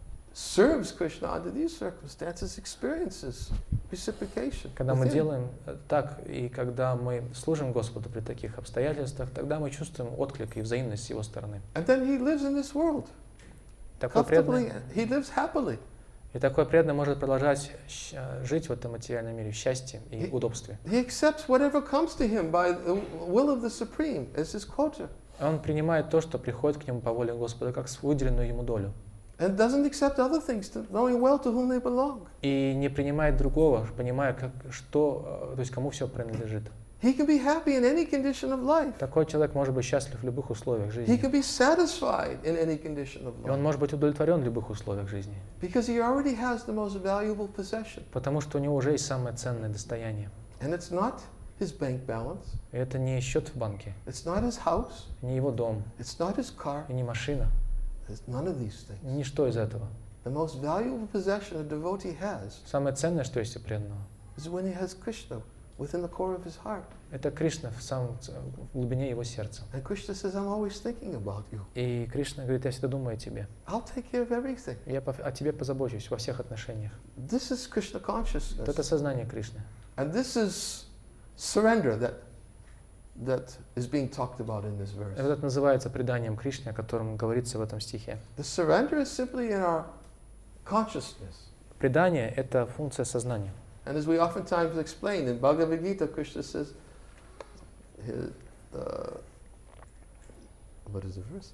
S1: serves Krishna under these circumstances experiences reciprocation.
S3: когда мы
S1: within.
S3: делаем э, так, и когда мы служим Господу при таких обстоятельствах, тогда мы чувствуем отклик и взаимность с Его стороны.
S1: And then he lives in this world
S3: Такой
S1: comfortably.
S3: преданный,
S1: He lives happily.
S3: и такой преданный может продолжать щ- жить в этом материальном мире в счастье и
S1: И-
S3: удобстве.
S1: He accepts whatever comes to him by the will of the Supreme as his quota,
S3: Он принимает то, что приходит к нему по воле Господа, как выделенную ему долю.
S1: and doesn't accept other things, to, knowing well to whom they belong.
S3: И не принимает другого, понимая, как, что, э, то есть кому все принадлежит.
S1: He can be happy in any condition of life.
S3: Такой человек может быть счастлив в любых условиях
S1: He
S3: жизни.
S1: can be satisfied in any condition of
S3: И он
S1: life
S3: может быть удовлетворен в любых условиях жизни.
S1: because he already has the most valuable possession.
S3: Потому что у него уже есть самое ценное достояние.
S1: And it's not his bank balance,
S3: И это не счет в банке,
S1: it's not his house,
S3: не его дом,
S1: it's not his car,
S3: и не машина,
S1: it's none of these things.
S3: ничто из этого.
S1: The most valuable possession a devotee has
S3: Самое ценное, что есть у преданного,
S1: is when he has Krishna within the core of his heart.
S3: это Кришна в самом ц- в глубине его сердца.
S1: And Krishna says, I'm always thinking about you.
S3: И Кришна говорит, я всегда думаю о тебе.
S1: I'll take care of everything.
S3: Я по- о тебе позабочусь во всех отношениях.
S1: This is Krishna
S3: Вот это
S1: consciousness.
S3: сознание Кришны.
S1: And this is surrender that that is being talked about in this verse.
S3: Это называется преданием Кришне, о котором говорится в этом стихе.
S1: The surrender is simply in our consciousness.
S3: Предание — это функция сознания.
S1: And as we oftentimes explain in Bhagavad Gita, Krishna says, his, uh, what is the verse?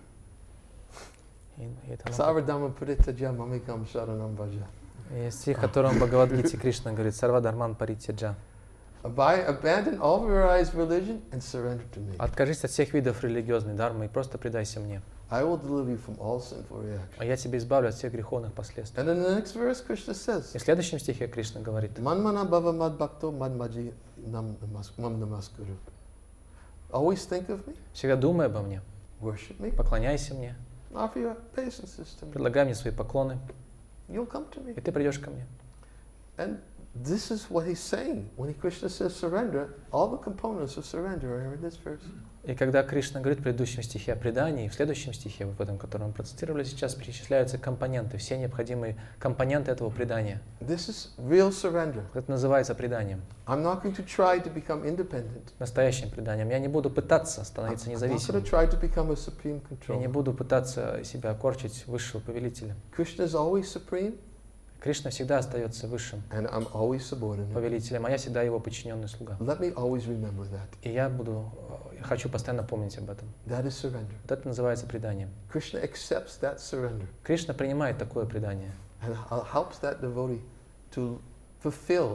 S3: И, и это
S1: Sarvadhamma parityaja mamekam sharanam bhaja.
S3: И стих, в котором в Бхагавад-гите Кришна говорит: «Сарва дарман паритяджа».
S1: Abandon all varieties of religion and surrender to me.
S3: Откажись от всех видов религиозной дармы и просто предайся мне.
S1: I will deliver you from all sinful reactions.
S3: А я тебя избавлю от всех греховных последствий.
S1: And in the next verse, Krishna says,
S3: И в следующем стихе Кришна говорит:
S1: Manmana bhava mad bhakto mad maji nam namaskuru. Always think of me,
S3: всегда думай обо мне,
S1: worship me,
S3: поклоняйся мне,
S1: offer your obeisances to me.
S3: предлагай мне свои поклоны,
S1: You'll come to me.
S3: и ты придешь ко мне.
S1: And this is what he's saying. When Krishna says surrender, all the components of surrender are in this verse.
S3: И когда Кришна говорит в предыдущем стихе о предании, в следующем стихе, в этом, который мы процитировали сейчас, перечисляются компоненты, все необходимые компоненты этого предания.
S1: This is real surrender.
S3: Это называется преданием,
S1: I'm not going to try to become independent.
S3: настоящим преданием. Я не буду пытаться становиться
S1: I'm not going
S3: независимым.
S1: to try to become a supreme
S3: Я не
S1: controller.
S3: буду пытаться себя корчить высшего повелителя.
S1: Krishna is always supreme,
S3: Кришна всегда остается высшим
S1: and I'm always subordinate.
S3: повелителем, а я всегда его подчиненный слуга.
S1: Let me always remember that.
S3: И я буду, я хочу постоянно помнить об этом.
S1: That is surrender.
S3: Вот это называется преданием.
S1: Krishna accepts that surrender
S3: Кришна принимает такое предание
S1: and helps that devotee to fulfill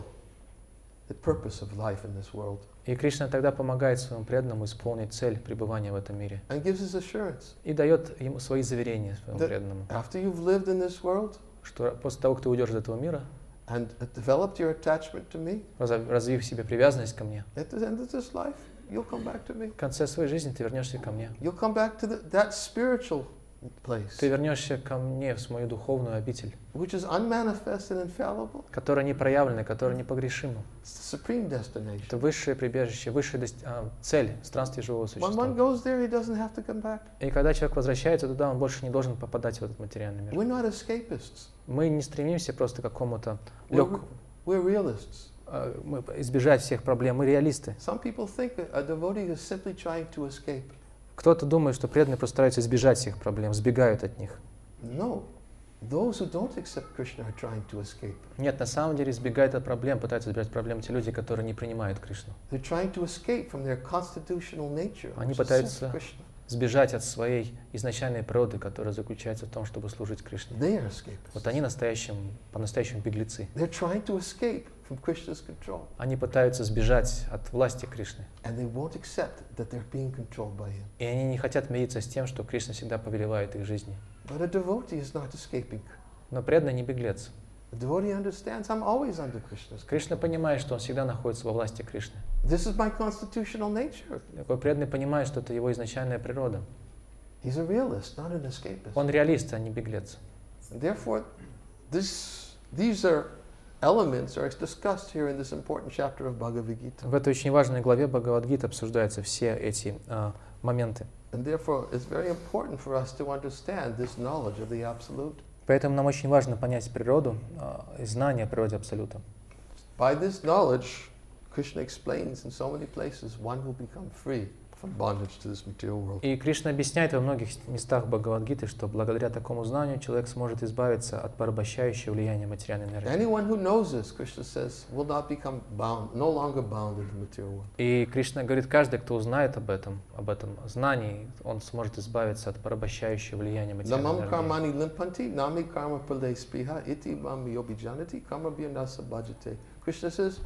S1: the purpose of life in this world
S3: И Кришна тогда помогает своему преданному исполнить цель пребывания в этом мире.
S1: and gives us assurance
S3: И дает ему свои заверения своему
S1: that
S3: преданному,
S1: after you've lived in this world
S3: что после того, как ты уйдешь из этого мира,
S1: and developed your attachment to me,
S3: разов- развив в себе привязанность ко мне,
S1: at the end of this life, you'll come back to me.
S3: в конце своей жизни ты вернешься ко мне.
S1: You'll come back to the, that spiritual place,
S3: Ты вернешься ко мне, в мою духовную обитель,
S1: which is unmanifest and infallible.
S3: которая не проявлена, которая непогрешима.
S1: It's the supreme destination.
S3: Это высшее прибежище, высшая дост- а, цель странствия живого
S1: When one
S3: существа.
S1: goes there, he doesn't have to come back.
S3: И когда человек возвращается туда, он больше не должен попадать в этот материальный мир.
S1: We're not escapists.
S3: Мы не стремимся просто к какому-то
S1: We're,
S3: легкому,
S1: we're realists.
S3: э, мы избежать всех проблем. Мы реалисты.
S1: Some people think a devotee is simply trying to escape.
S3: Кто-то думает, что преданные просто стараются избежать всех проблем, сбегают от них.
S1: No. Those who don't accept Krishna are trying to escape.
S3: Нет, на самом деле избегают от проблем, пытаются избежать проблем те люди, которые не принимают Кришну.
S1: They're trying to escape from their constitutional nature,
S3: Они
S1: which is
S3: пытаются
S1: Krishna.
S3: Сбежать от своей изначальной природы, которая заключается в том, чтобы служить Кришне.
S1: They are escapists.
S3: Вот они настоящим, по-настоящему беглецы.
S1: They're trying to escape from Krishna's control,
S3: Они пытаются сбежать от власти Кришны.
S1: and they won't accept that they're being controlled by him.
S3: И они не хотят мириться с тем, что Кришна всегда повелевает их жизни.
S1: But a devotee is not escaping.
S3: Но преданный не беглец.
S1: A devotee understands I'm always under Krishna's control.
S3: Кришна понимает, что он всегда находится во власти Кришны.
S1: This is my constitutional nature.
S3: Такой преданный понимает, что это его изначальная природа.
S1: He's a realist, not an escapist.
S3: Он реалист, а не беглец.
S1: And therefore, this, these are elements are discussed here in this important chapter of Bhagavad Gita.
S3: В этой очень важной главе Бхагавад-гиты обсуждаются все эти а, моменты.
S1: And therefore, it's very important for us to understand this knowledge of the Absolute.
S3: Поэтому нам очень важно понять природу, а, и знание о природе Абсолюта.
S1: By this knowledge, Krishna explains in so many places, one will become free from bondage to this material world.
S3: И Кришна объясняет во многих местах Бхагавад-гиты, что благодаря такому знанию человек сможет избавиться от порабощающего влияния материальной энергии.
S1: Anyone who knows this, Krishna says, will not become bound, no longer bound in the material world.
S3: И Кришна говорит, каждый, кто узнает об этом, об этом знании, он сможет избавиться от порабощающего влияния материальной
S1: Namam
S3: энергии.
S1: karmani limpanti, nami karma pale spriha, iti mam yobijanati, karma bhyanasa bhajate. Krishna says,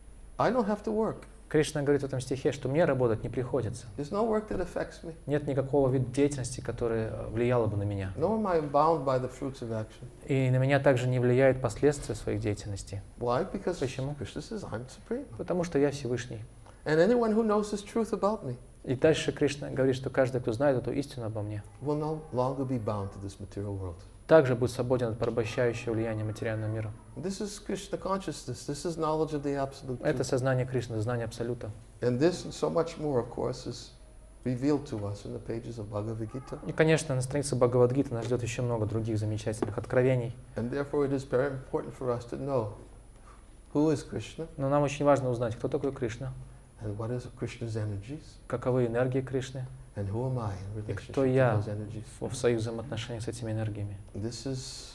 S1: I don't have to work.
S3: Кришна говорит в этом стихе, что мне работать не приходится.
S1: There's no work that affects me.
S3: Нет никакого вида деятельности, которая влияла бы на меня.
S1: Nor am I bound by the fruits of action.
S3: И на меня также не влияют последствия своих деятельностей.
S1: Why? Because
S3: Почему?
S1: Krishna says, I'm supreme.
S3: Потому что я Всевышний.
S1: And anyone who knows this truth about me
S3: И дальше Кришна говорит, что каждый, кто знает эту истину обо мне,
S1: will no longer be bound to this material world.
S3: также будет свободен от порабощающего влияния материального мира.
S1: This is Krishna consciousness. This is knowledge of the absolute
S3: Это
S1: truth.
S3: сознание Кришны, знание Абсолюта.
S1: And this and so much more, of course, is revealed to us in the pages of Bhagavad Gita.
S3: И, конечно, на странице Бхагавад-гиты нас ждет еще много других замечательных откровений.
S1: And therefore it is very important for us to know who is Krishna
S3: Но нам очень важно узнать, кто такой Кришна,
S1: And what is Krishna's energies?
S3: Каковы энергии Кришны?
S1: And who am I in
S3: И
S1: relationship
S3: кто
S1: to
S3: я
S1: those energies?
S3: в в своих взаимоотношениях с этими энергиями?
S1: This is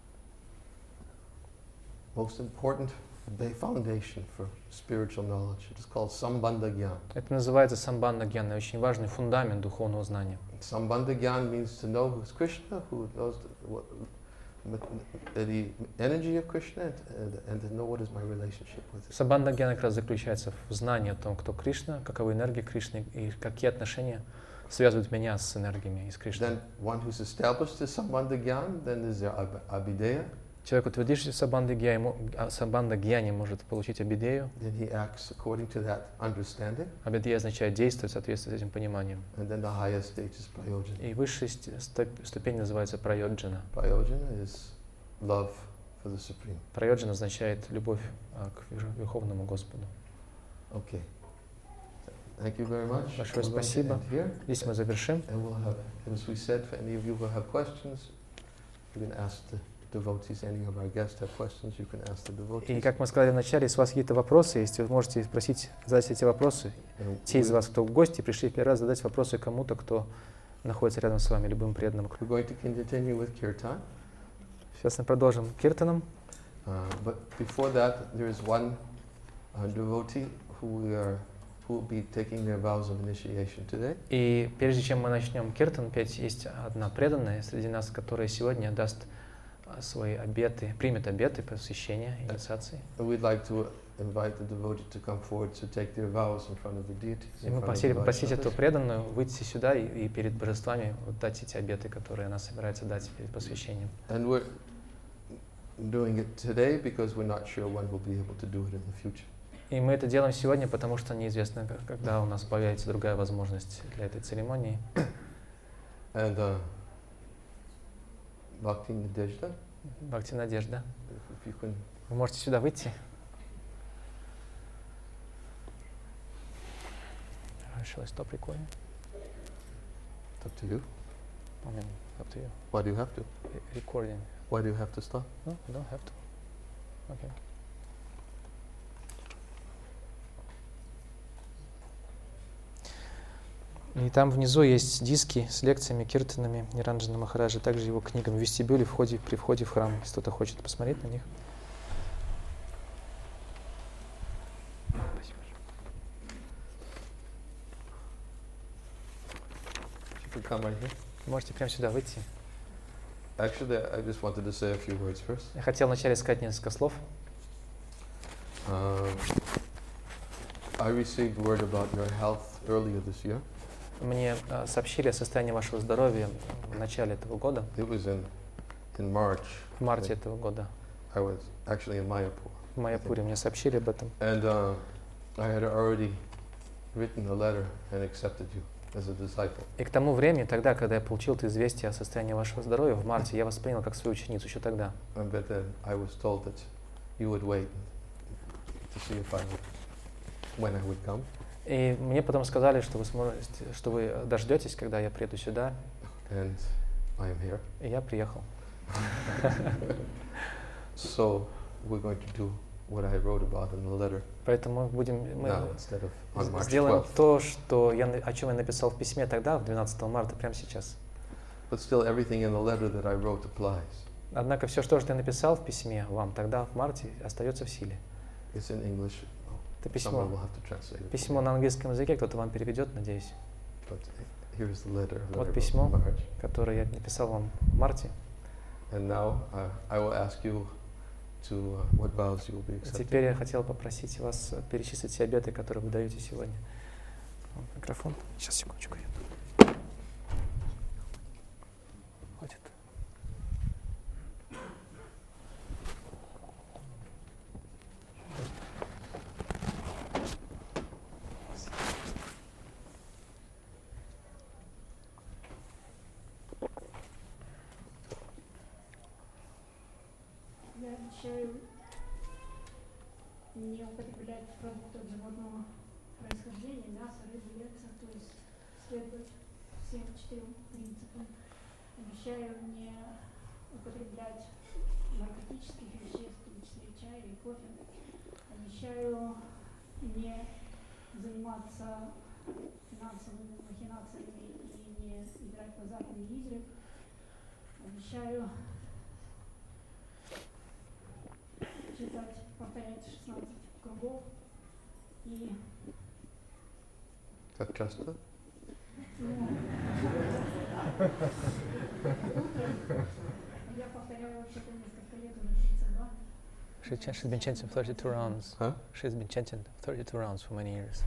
S1: most important ba- foundation for spiritual knowledge. It is called Sambandha Gyan.
S3: Это называется самбандха гьяна, очень важный фундамент духовного знания.
S1: Sambandha Gyan means to know who's Krishna, who knows the, what, the energy of Krishna, and, and to know what is my relationship with it.
S3: Самбандха гьяна как раз заключается в знании о том, кто Кришна, каковы энергии Кришны и какие отношения связывают меня с энергиями из Кришны.
S1: Then one who's established this Sambandha Gyan, then is there ab- Abhideya.
S3: Человек, утвердившийся в самбандха гьяне, самбандха гьяне, может получить абидею.
S1: Then he acts according to that understanding.
S3: Абидея означает действовать в соответствии с этим пониманием.
S1: And then the highest stage is Prayojana.
S3: И высшая ст- стоп- ступень называется прайоджана.
S1: Prayojana is love for the Supreme.
S3: Прайоджана означает любовь а, к Верх- Верховному Господу.
S1: Okay. Thank you very much.
S3: Большое
S1: We're going to
S3: спасибо.
S1: end here.
S3: Здесь мы завершим.
S1: And we'll have, as we said, for any of you who have questions, you can ask the devotees. Any of our guests have questions, you can ask the
S3: И
S1: devotees.
S3: как мы сказали вначале, если у вас какие-то вопросы есть, вы можете спросить, задать эти вопросы.
S1: And
S3: Те из
S1: we-
S3: вас, кто в гости, пришли в первый раз, задать вопросы кому-то, кто находится рядом с вами, любым преданным.
S1: We're going to continue with kirtan.
S3: Сейчас мы продолжим киртаном.
S1: Uh, but before that, there is one uh, devotee who we are, who will be taking their vows of initiation today.
S3: И прежде чем мы начнем киртан петь, есть одна преданная среди нас, которая сегодня даст а, свои обеты, примет обеты посвящения, инициации.
S1: And we'd like to invite the devotee to come forward to take their vows in front of the deities.
S3: И
S1: in
S3: мы
S1: front of
S3: просили
S1: the
S3: попросить эту
S1: Vaishnavas.
S3: преданную выйти сюда и, и перед божествами вот дать эти обеты, которые она собирается дать перед посвящением.
S1: And we're doing it today because we're not sure when we'll be able to do it in the future.
S3: И мы это делаем сегодня, потому что неизвестно, к- когда у нас появится другая возможность для этой церемонии.
S1: And uh, Bhakti Nadежda,
S3: Бхакти Надежда,
S1: if you can.
S3: вы можете сюда выйти. Shall I stop recording?
S1: It's up to you.
S3: I mean, up to you.
S1: Why do you have to?
S3: Re- Recording.
S1: Why do you have to stop?
S3: No, you don't have to. Okay. И там внизу есть диски с лекциями, киртанами Ниранджана Махараджа, также его книгами в вестибюле, входе, при входе в храм, если кто-то хочет посмотреть на них. Спасибо.
S1: If you could come right here.
S3: Можете прямо сюда выйти.
S1: Actually, I just wanted to say a few words first.
S3: Я хотел вначале сказать несколько слов.
S1: Um, I received word about your health earlier this year.
S3: Мне э, сообщили о состоянии вашего здоровья в начале этого года,
S1: It was in in March.
S3: в марте этого года.
S1: I was actually in Mayapur.
S3: В Майяпуре мне сообщили об этом.
S1: And uh, I had already written a letter and accepted you as a disciple.
S3: И к тому времени, тогда, когда я получил это известие о состоянии вашего здоровья, в марте, я вас принял как свою ученицу еще тогда.
S1: And but then I was told that you would wait to see if I would, when I would come.
S3: И мне потом сказали, что вы сможете, что вы дождетесь, когда я приеду сюда,
S1: And I am here.
S3: и я приехал.
S1: So we're going to do what I wrote about in the letter
S3: Поэтому мы будем, мы
S1: now instead of on March
S3: сделаем
S1: twelfth.
S3: то, что я, на- о чем я написал в письме тогда, в двенадцатого марта, прямо сейчас.
S1: But still, everything in the letter that I wrote applies.
S3: Однако все, что я написал в письме вам тогда, в марте, остается в силе.
S1: It's in English.
S3: Это
S1: Someone
S3: письмо,
S1: will have to translate it.
S3: письмо на английском языке, кто-то вам переведет, надеюсь,
S1: But here's the letter that I
S3: Вот
S1: wrote
S3: письмо.
S1: in March.
S3: которое я написал вам в марте.
S1: And now uh, I will ask you to uh, what vows you will be
S3: А
S1: accepting.
S3: теперь я хотел попросить вас перечислить все обеты, которые вы даете сегодня. Вот микрофон. Сейчас, секундочку. Хватит.
S4: Я обещаю не употреблять продуктов животного происхождения, мясо, рыбу, яйца, то есть следовать всем четырем принципам. Обещаю не употреблять наркотических веществ, в том числе чая и кофе. Обещаю не заниматься финансовыми махинациями и не играть в азартные игры. Обещаю читать, повторять шестнадцать кругов и
S1: Как часто?
S4: ну, я повторяю вообще-то несколько лет, уже тридцать два.
S3: She, ch- she's been chanting thirty-two rounds.
S1: Huh?
S3: She's been chanting thirty-two rounds for many years.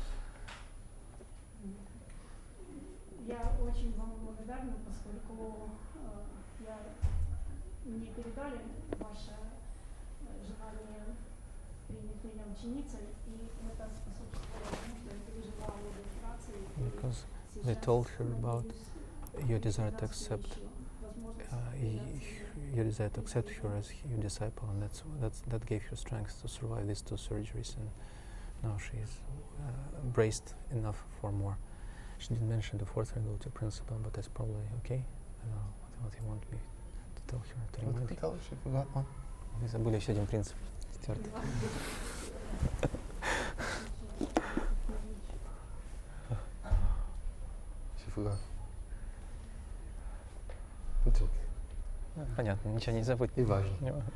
S4: Я очень вам благодарна, поскольку э, я, мне передали ваше э, желание принять меня ученицей, и это способствовало тому, что я пережила много операций.
S3: Because they told her about your desire to accept, uh, y- your desire to accept her as your disciple, and that's, that's that gave her strength to survive these two surgeries, and now she is uh, braced enough for more. She didn't mention the fourth regulatory principle, but that's probably okay. I don't know what, what you want me to tell her, to remind her.
S1: She forgot one.
S3: Вы забыли еще один принцип, четвертый.
S1: She forgot. It's okay.
S3: Понятно, ничего не забудь.
S1: Не важно.
S3: Не важно.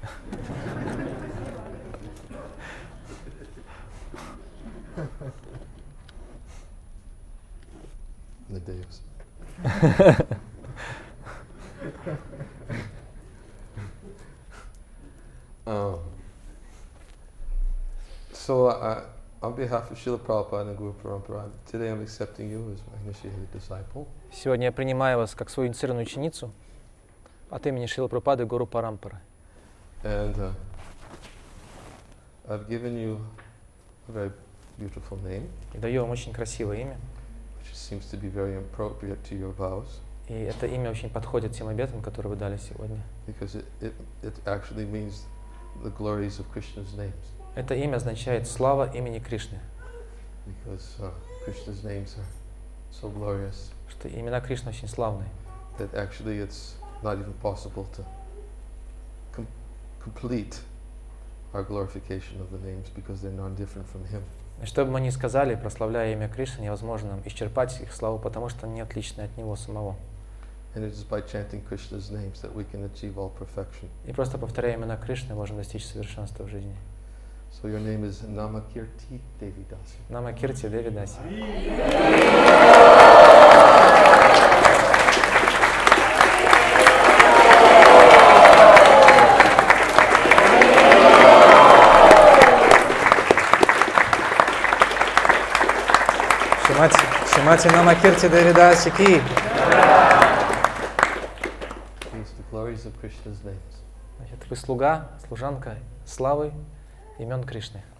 S1: Надеюсь. um, so, uh, on behalf of Srila Prabhupada and Guru Parampara, today I'm accepting you as my initiated disciple.
S3: Сегодня я принимаю вас как свою инициированную ученицу от имени Шрилы Прабхупады и Гуру Парампары.
S1: And uh, I've given you a very beautiful name,
S3: И даю вам очень красивое имя.
S1: which seems to be very appropriate to your vows,
S3: И это имя очень подходит тем обетам, которые вы дали сегодня.
S1: because it, it, it actually means the glories of Krishna's names.
S3: Это имя означает «слава имени Кришны»,
S1: Because uh, Krishna's names are so glorious
S3: что имена Кришны очень славные.
S1: that actually it's not even possible to com- complete our glorification of the names because they're non-different from Him.
S3: И что бы мы ни сказали, прославляя имя Кришны, невозможно нам исчерпать их славу, потому что они отличны от Него самого.
S1: And it is by chanting Krishna's names that we can achieve all perfection.
S3: И просто повторяя имена Кришны, можем достичь совершенства в жизни.
S1: So your name is Namakirti Devidasi.
S3: Нама Кирти Девидаси. Шимати, Шимати Нама Кирти Девидаси Ки.
S1: These are the glories of Krishna's names.
S3: Значит, вы слуга, служанка славы имен Кришны.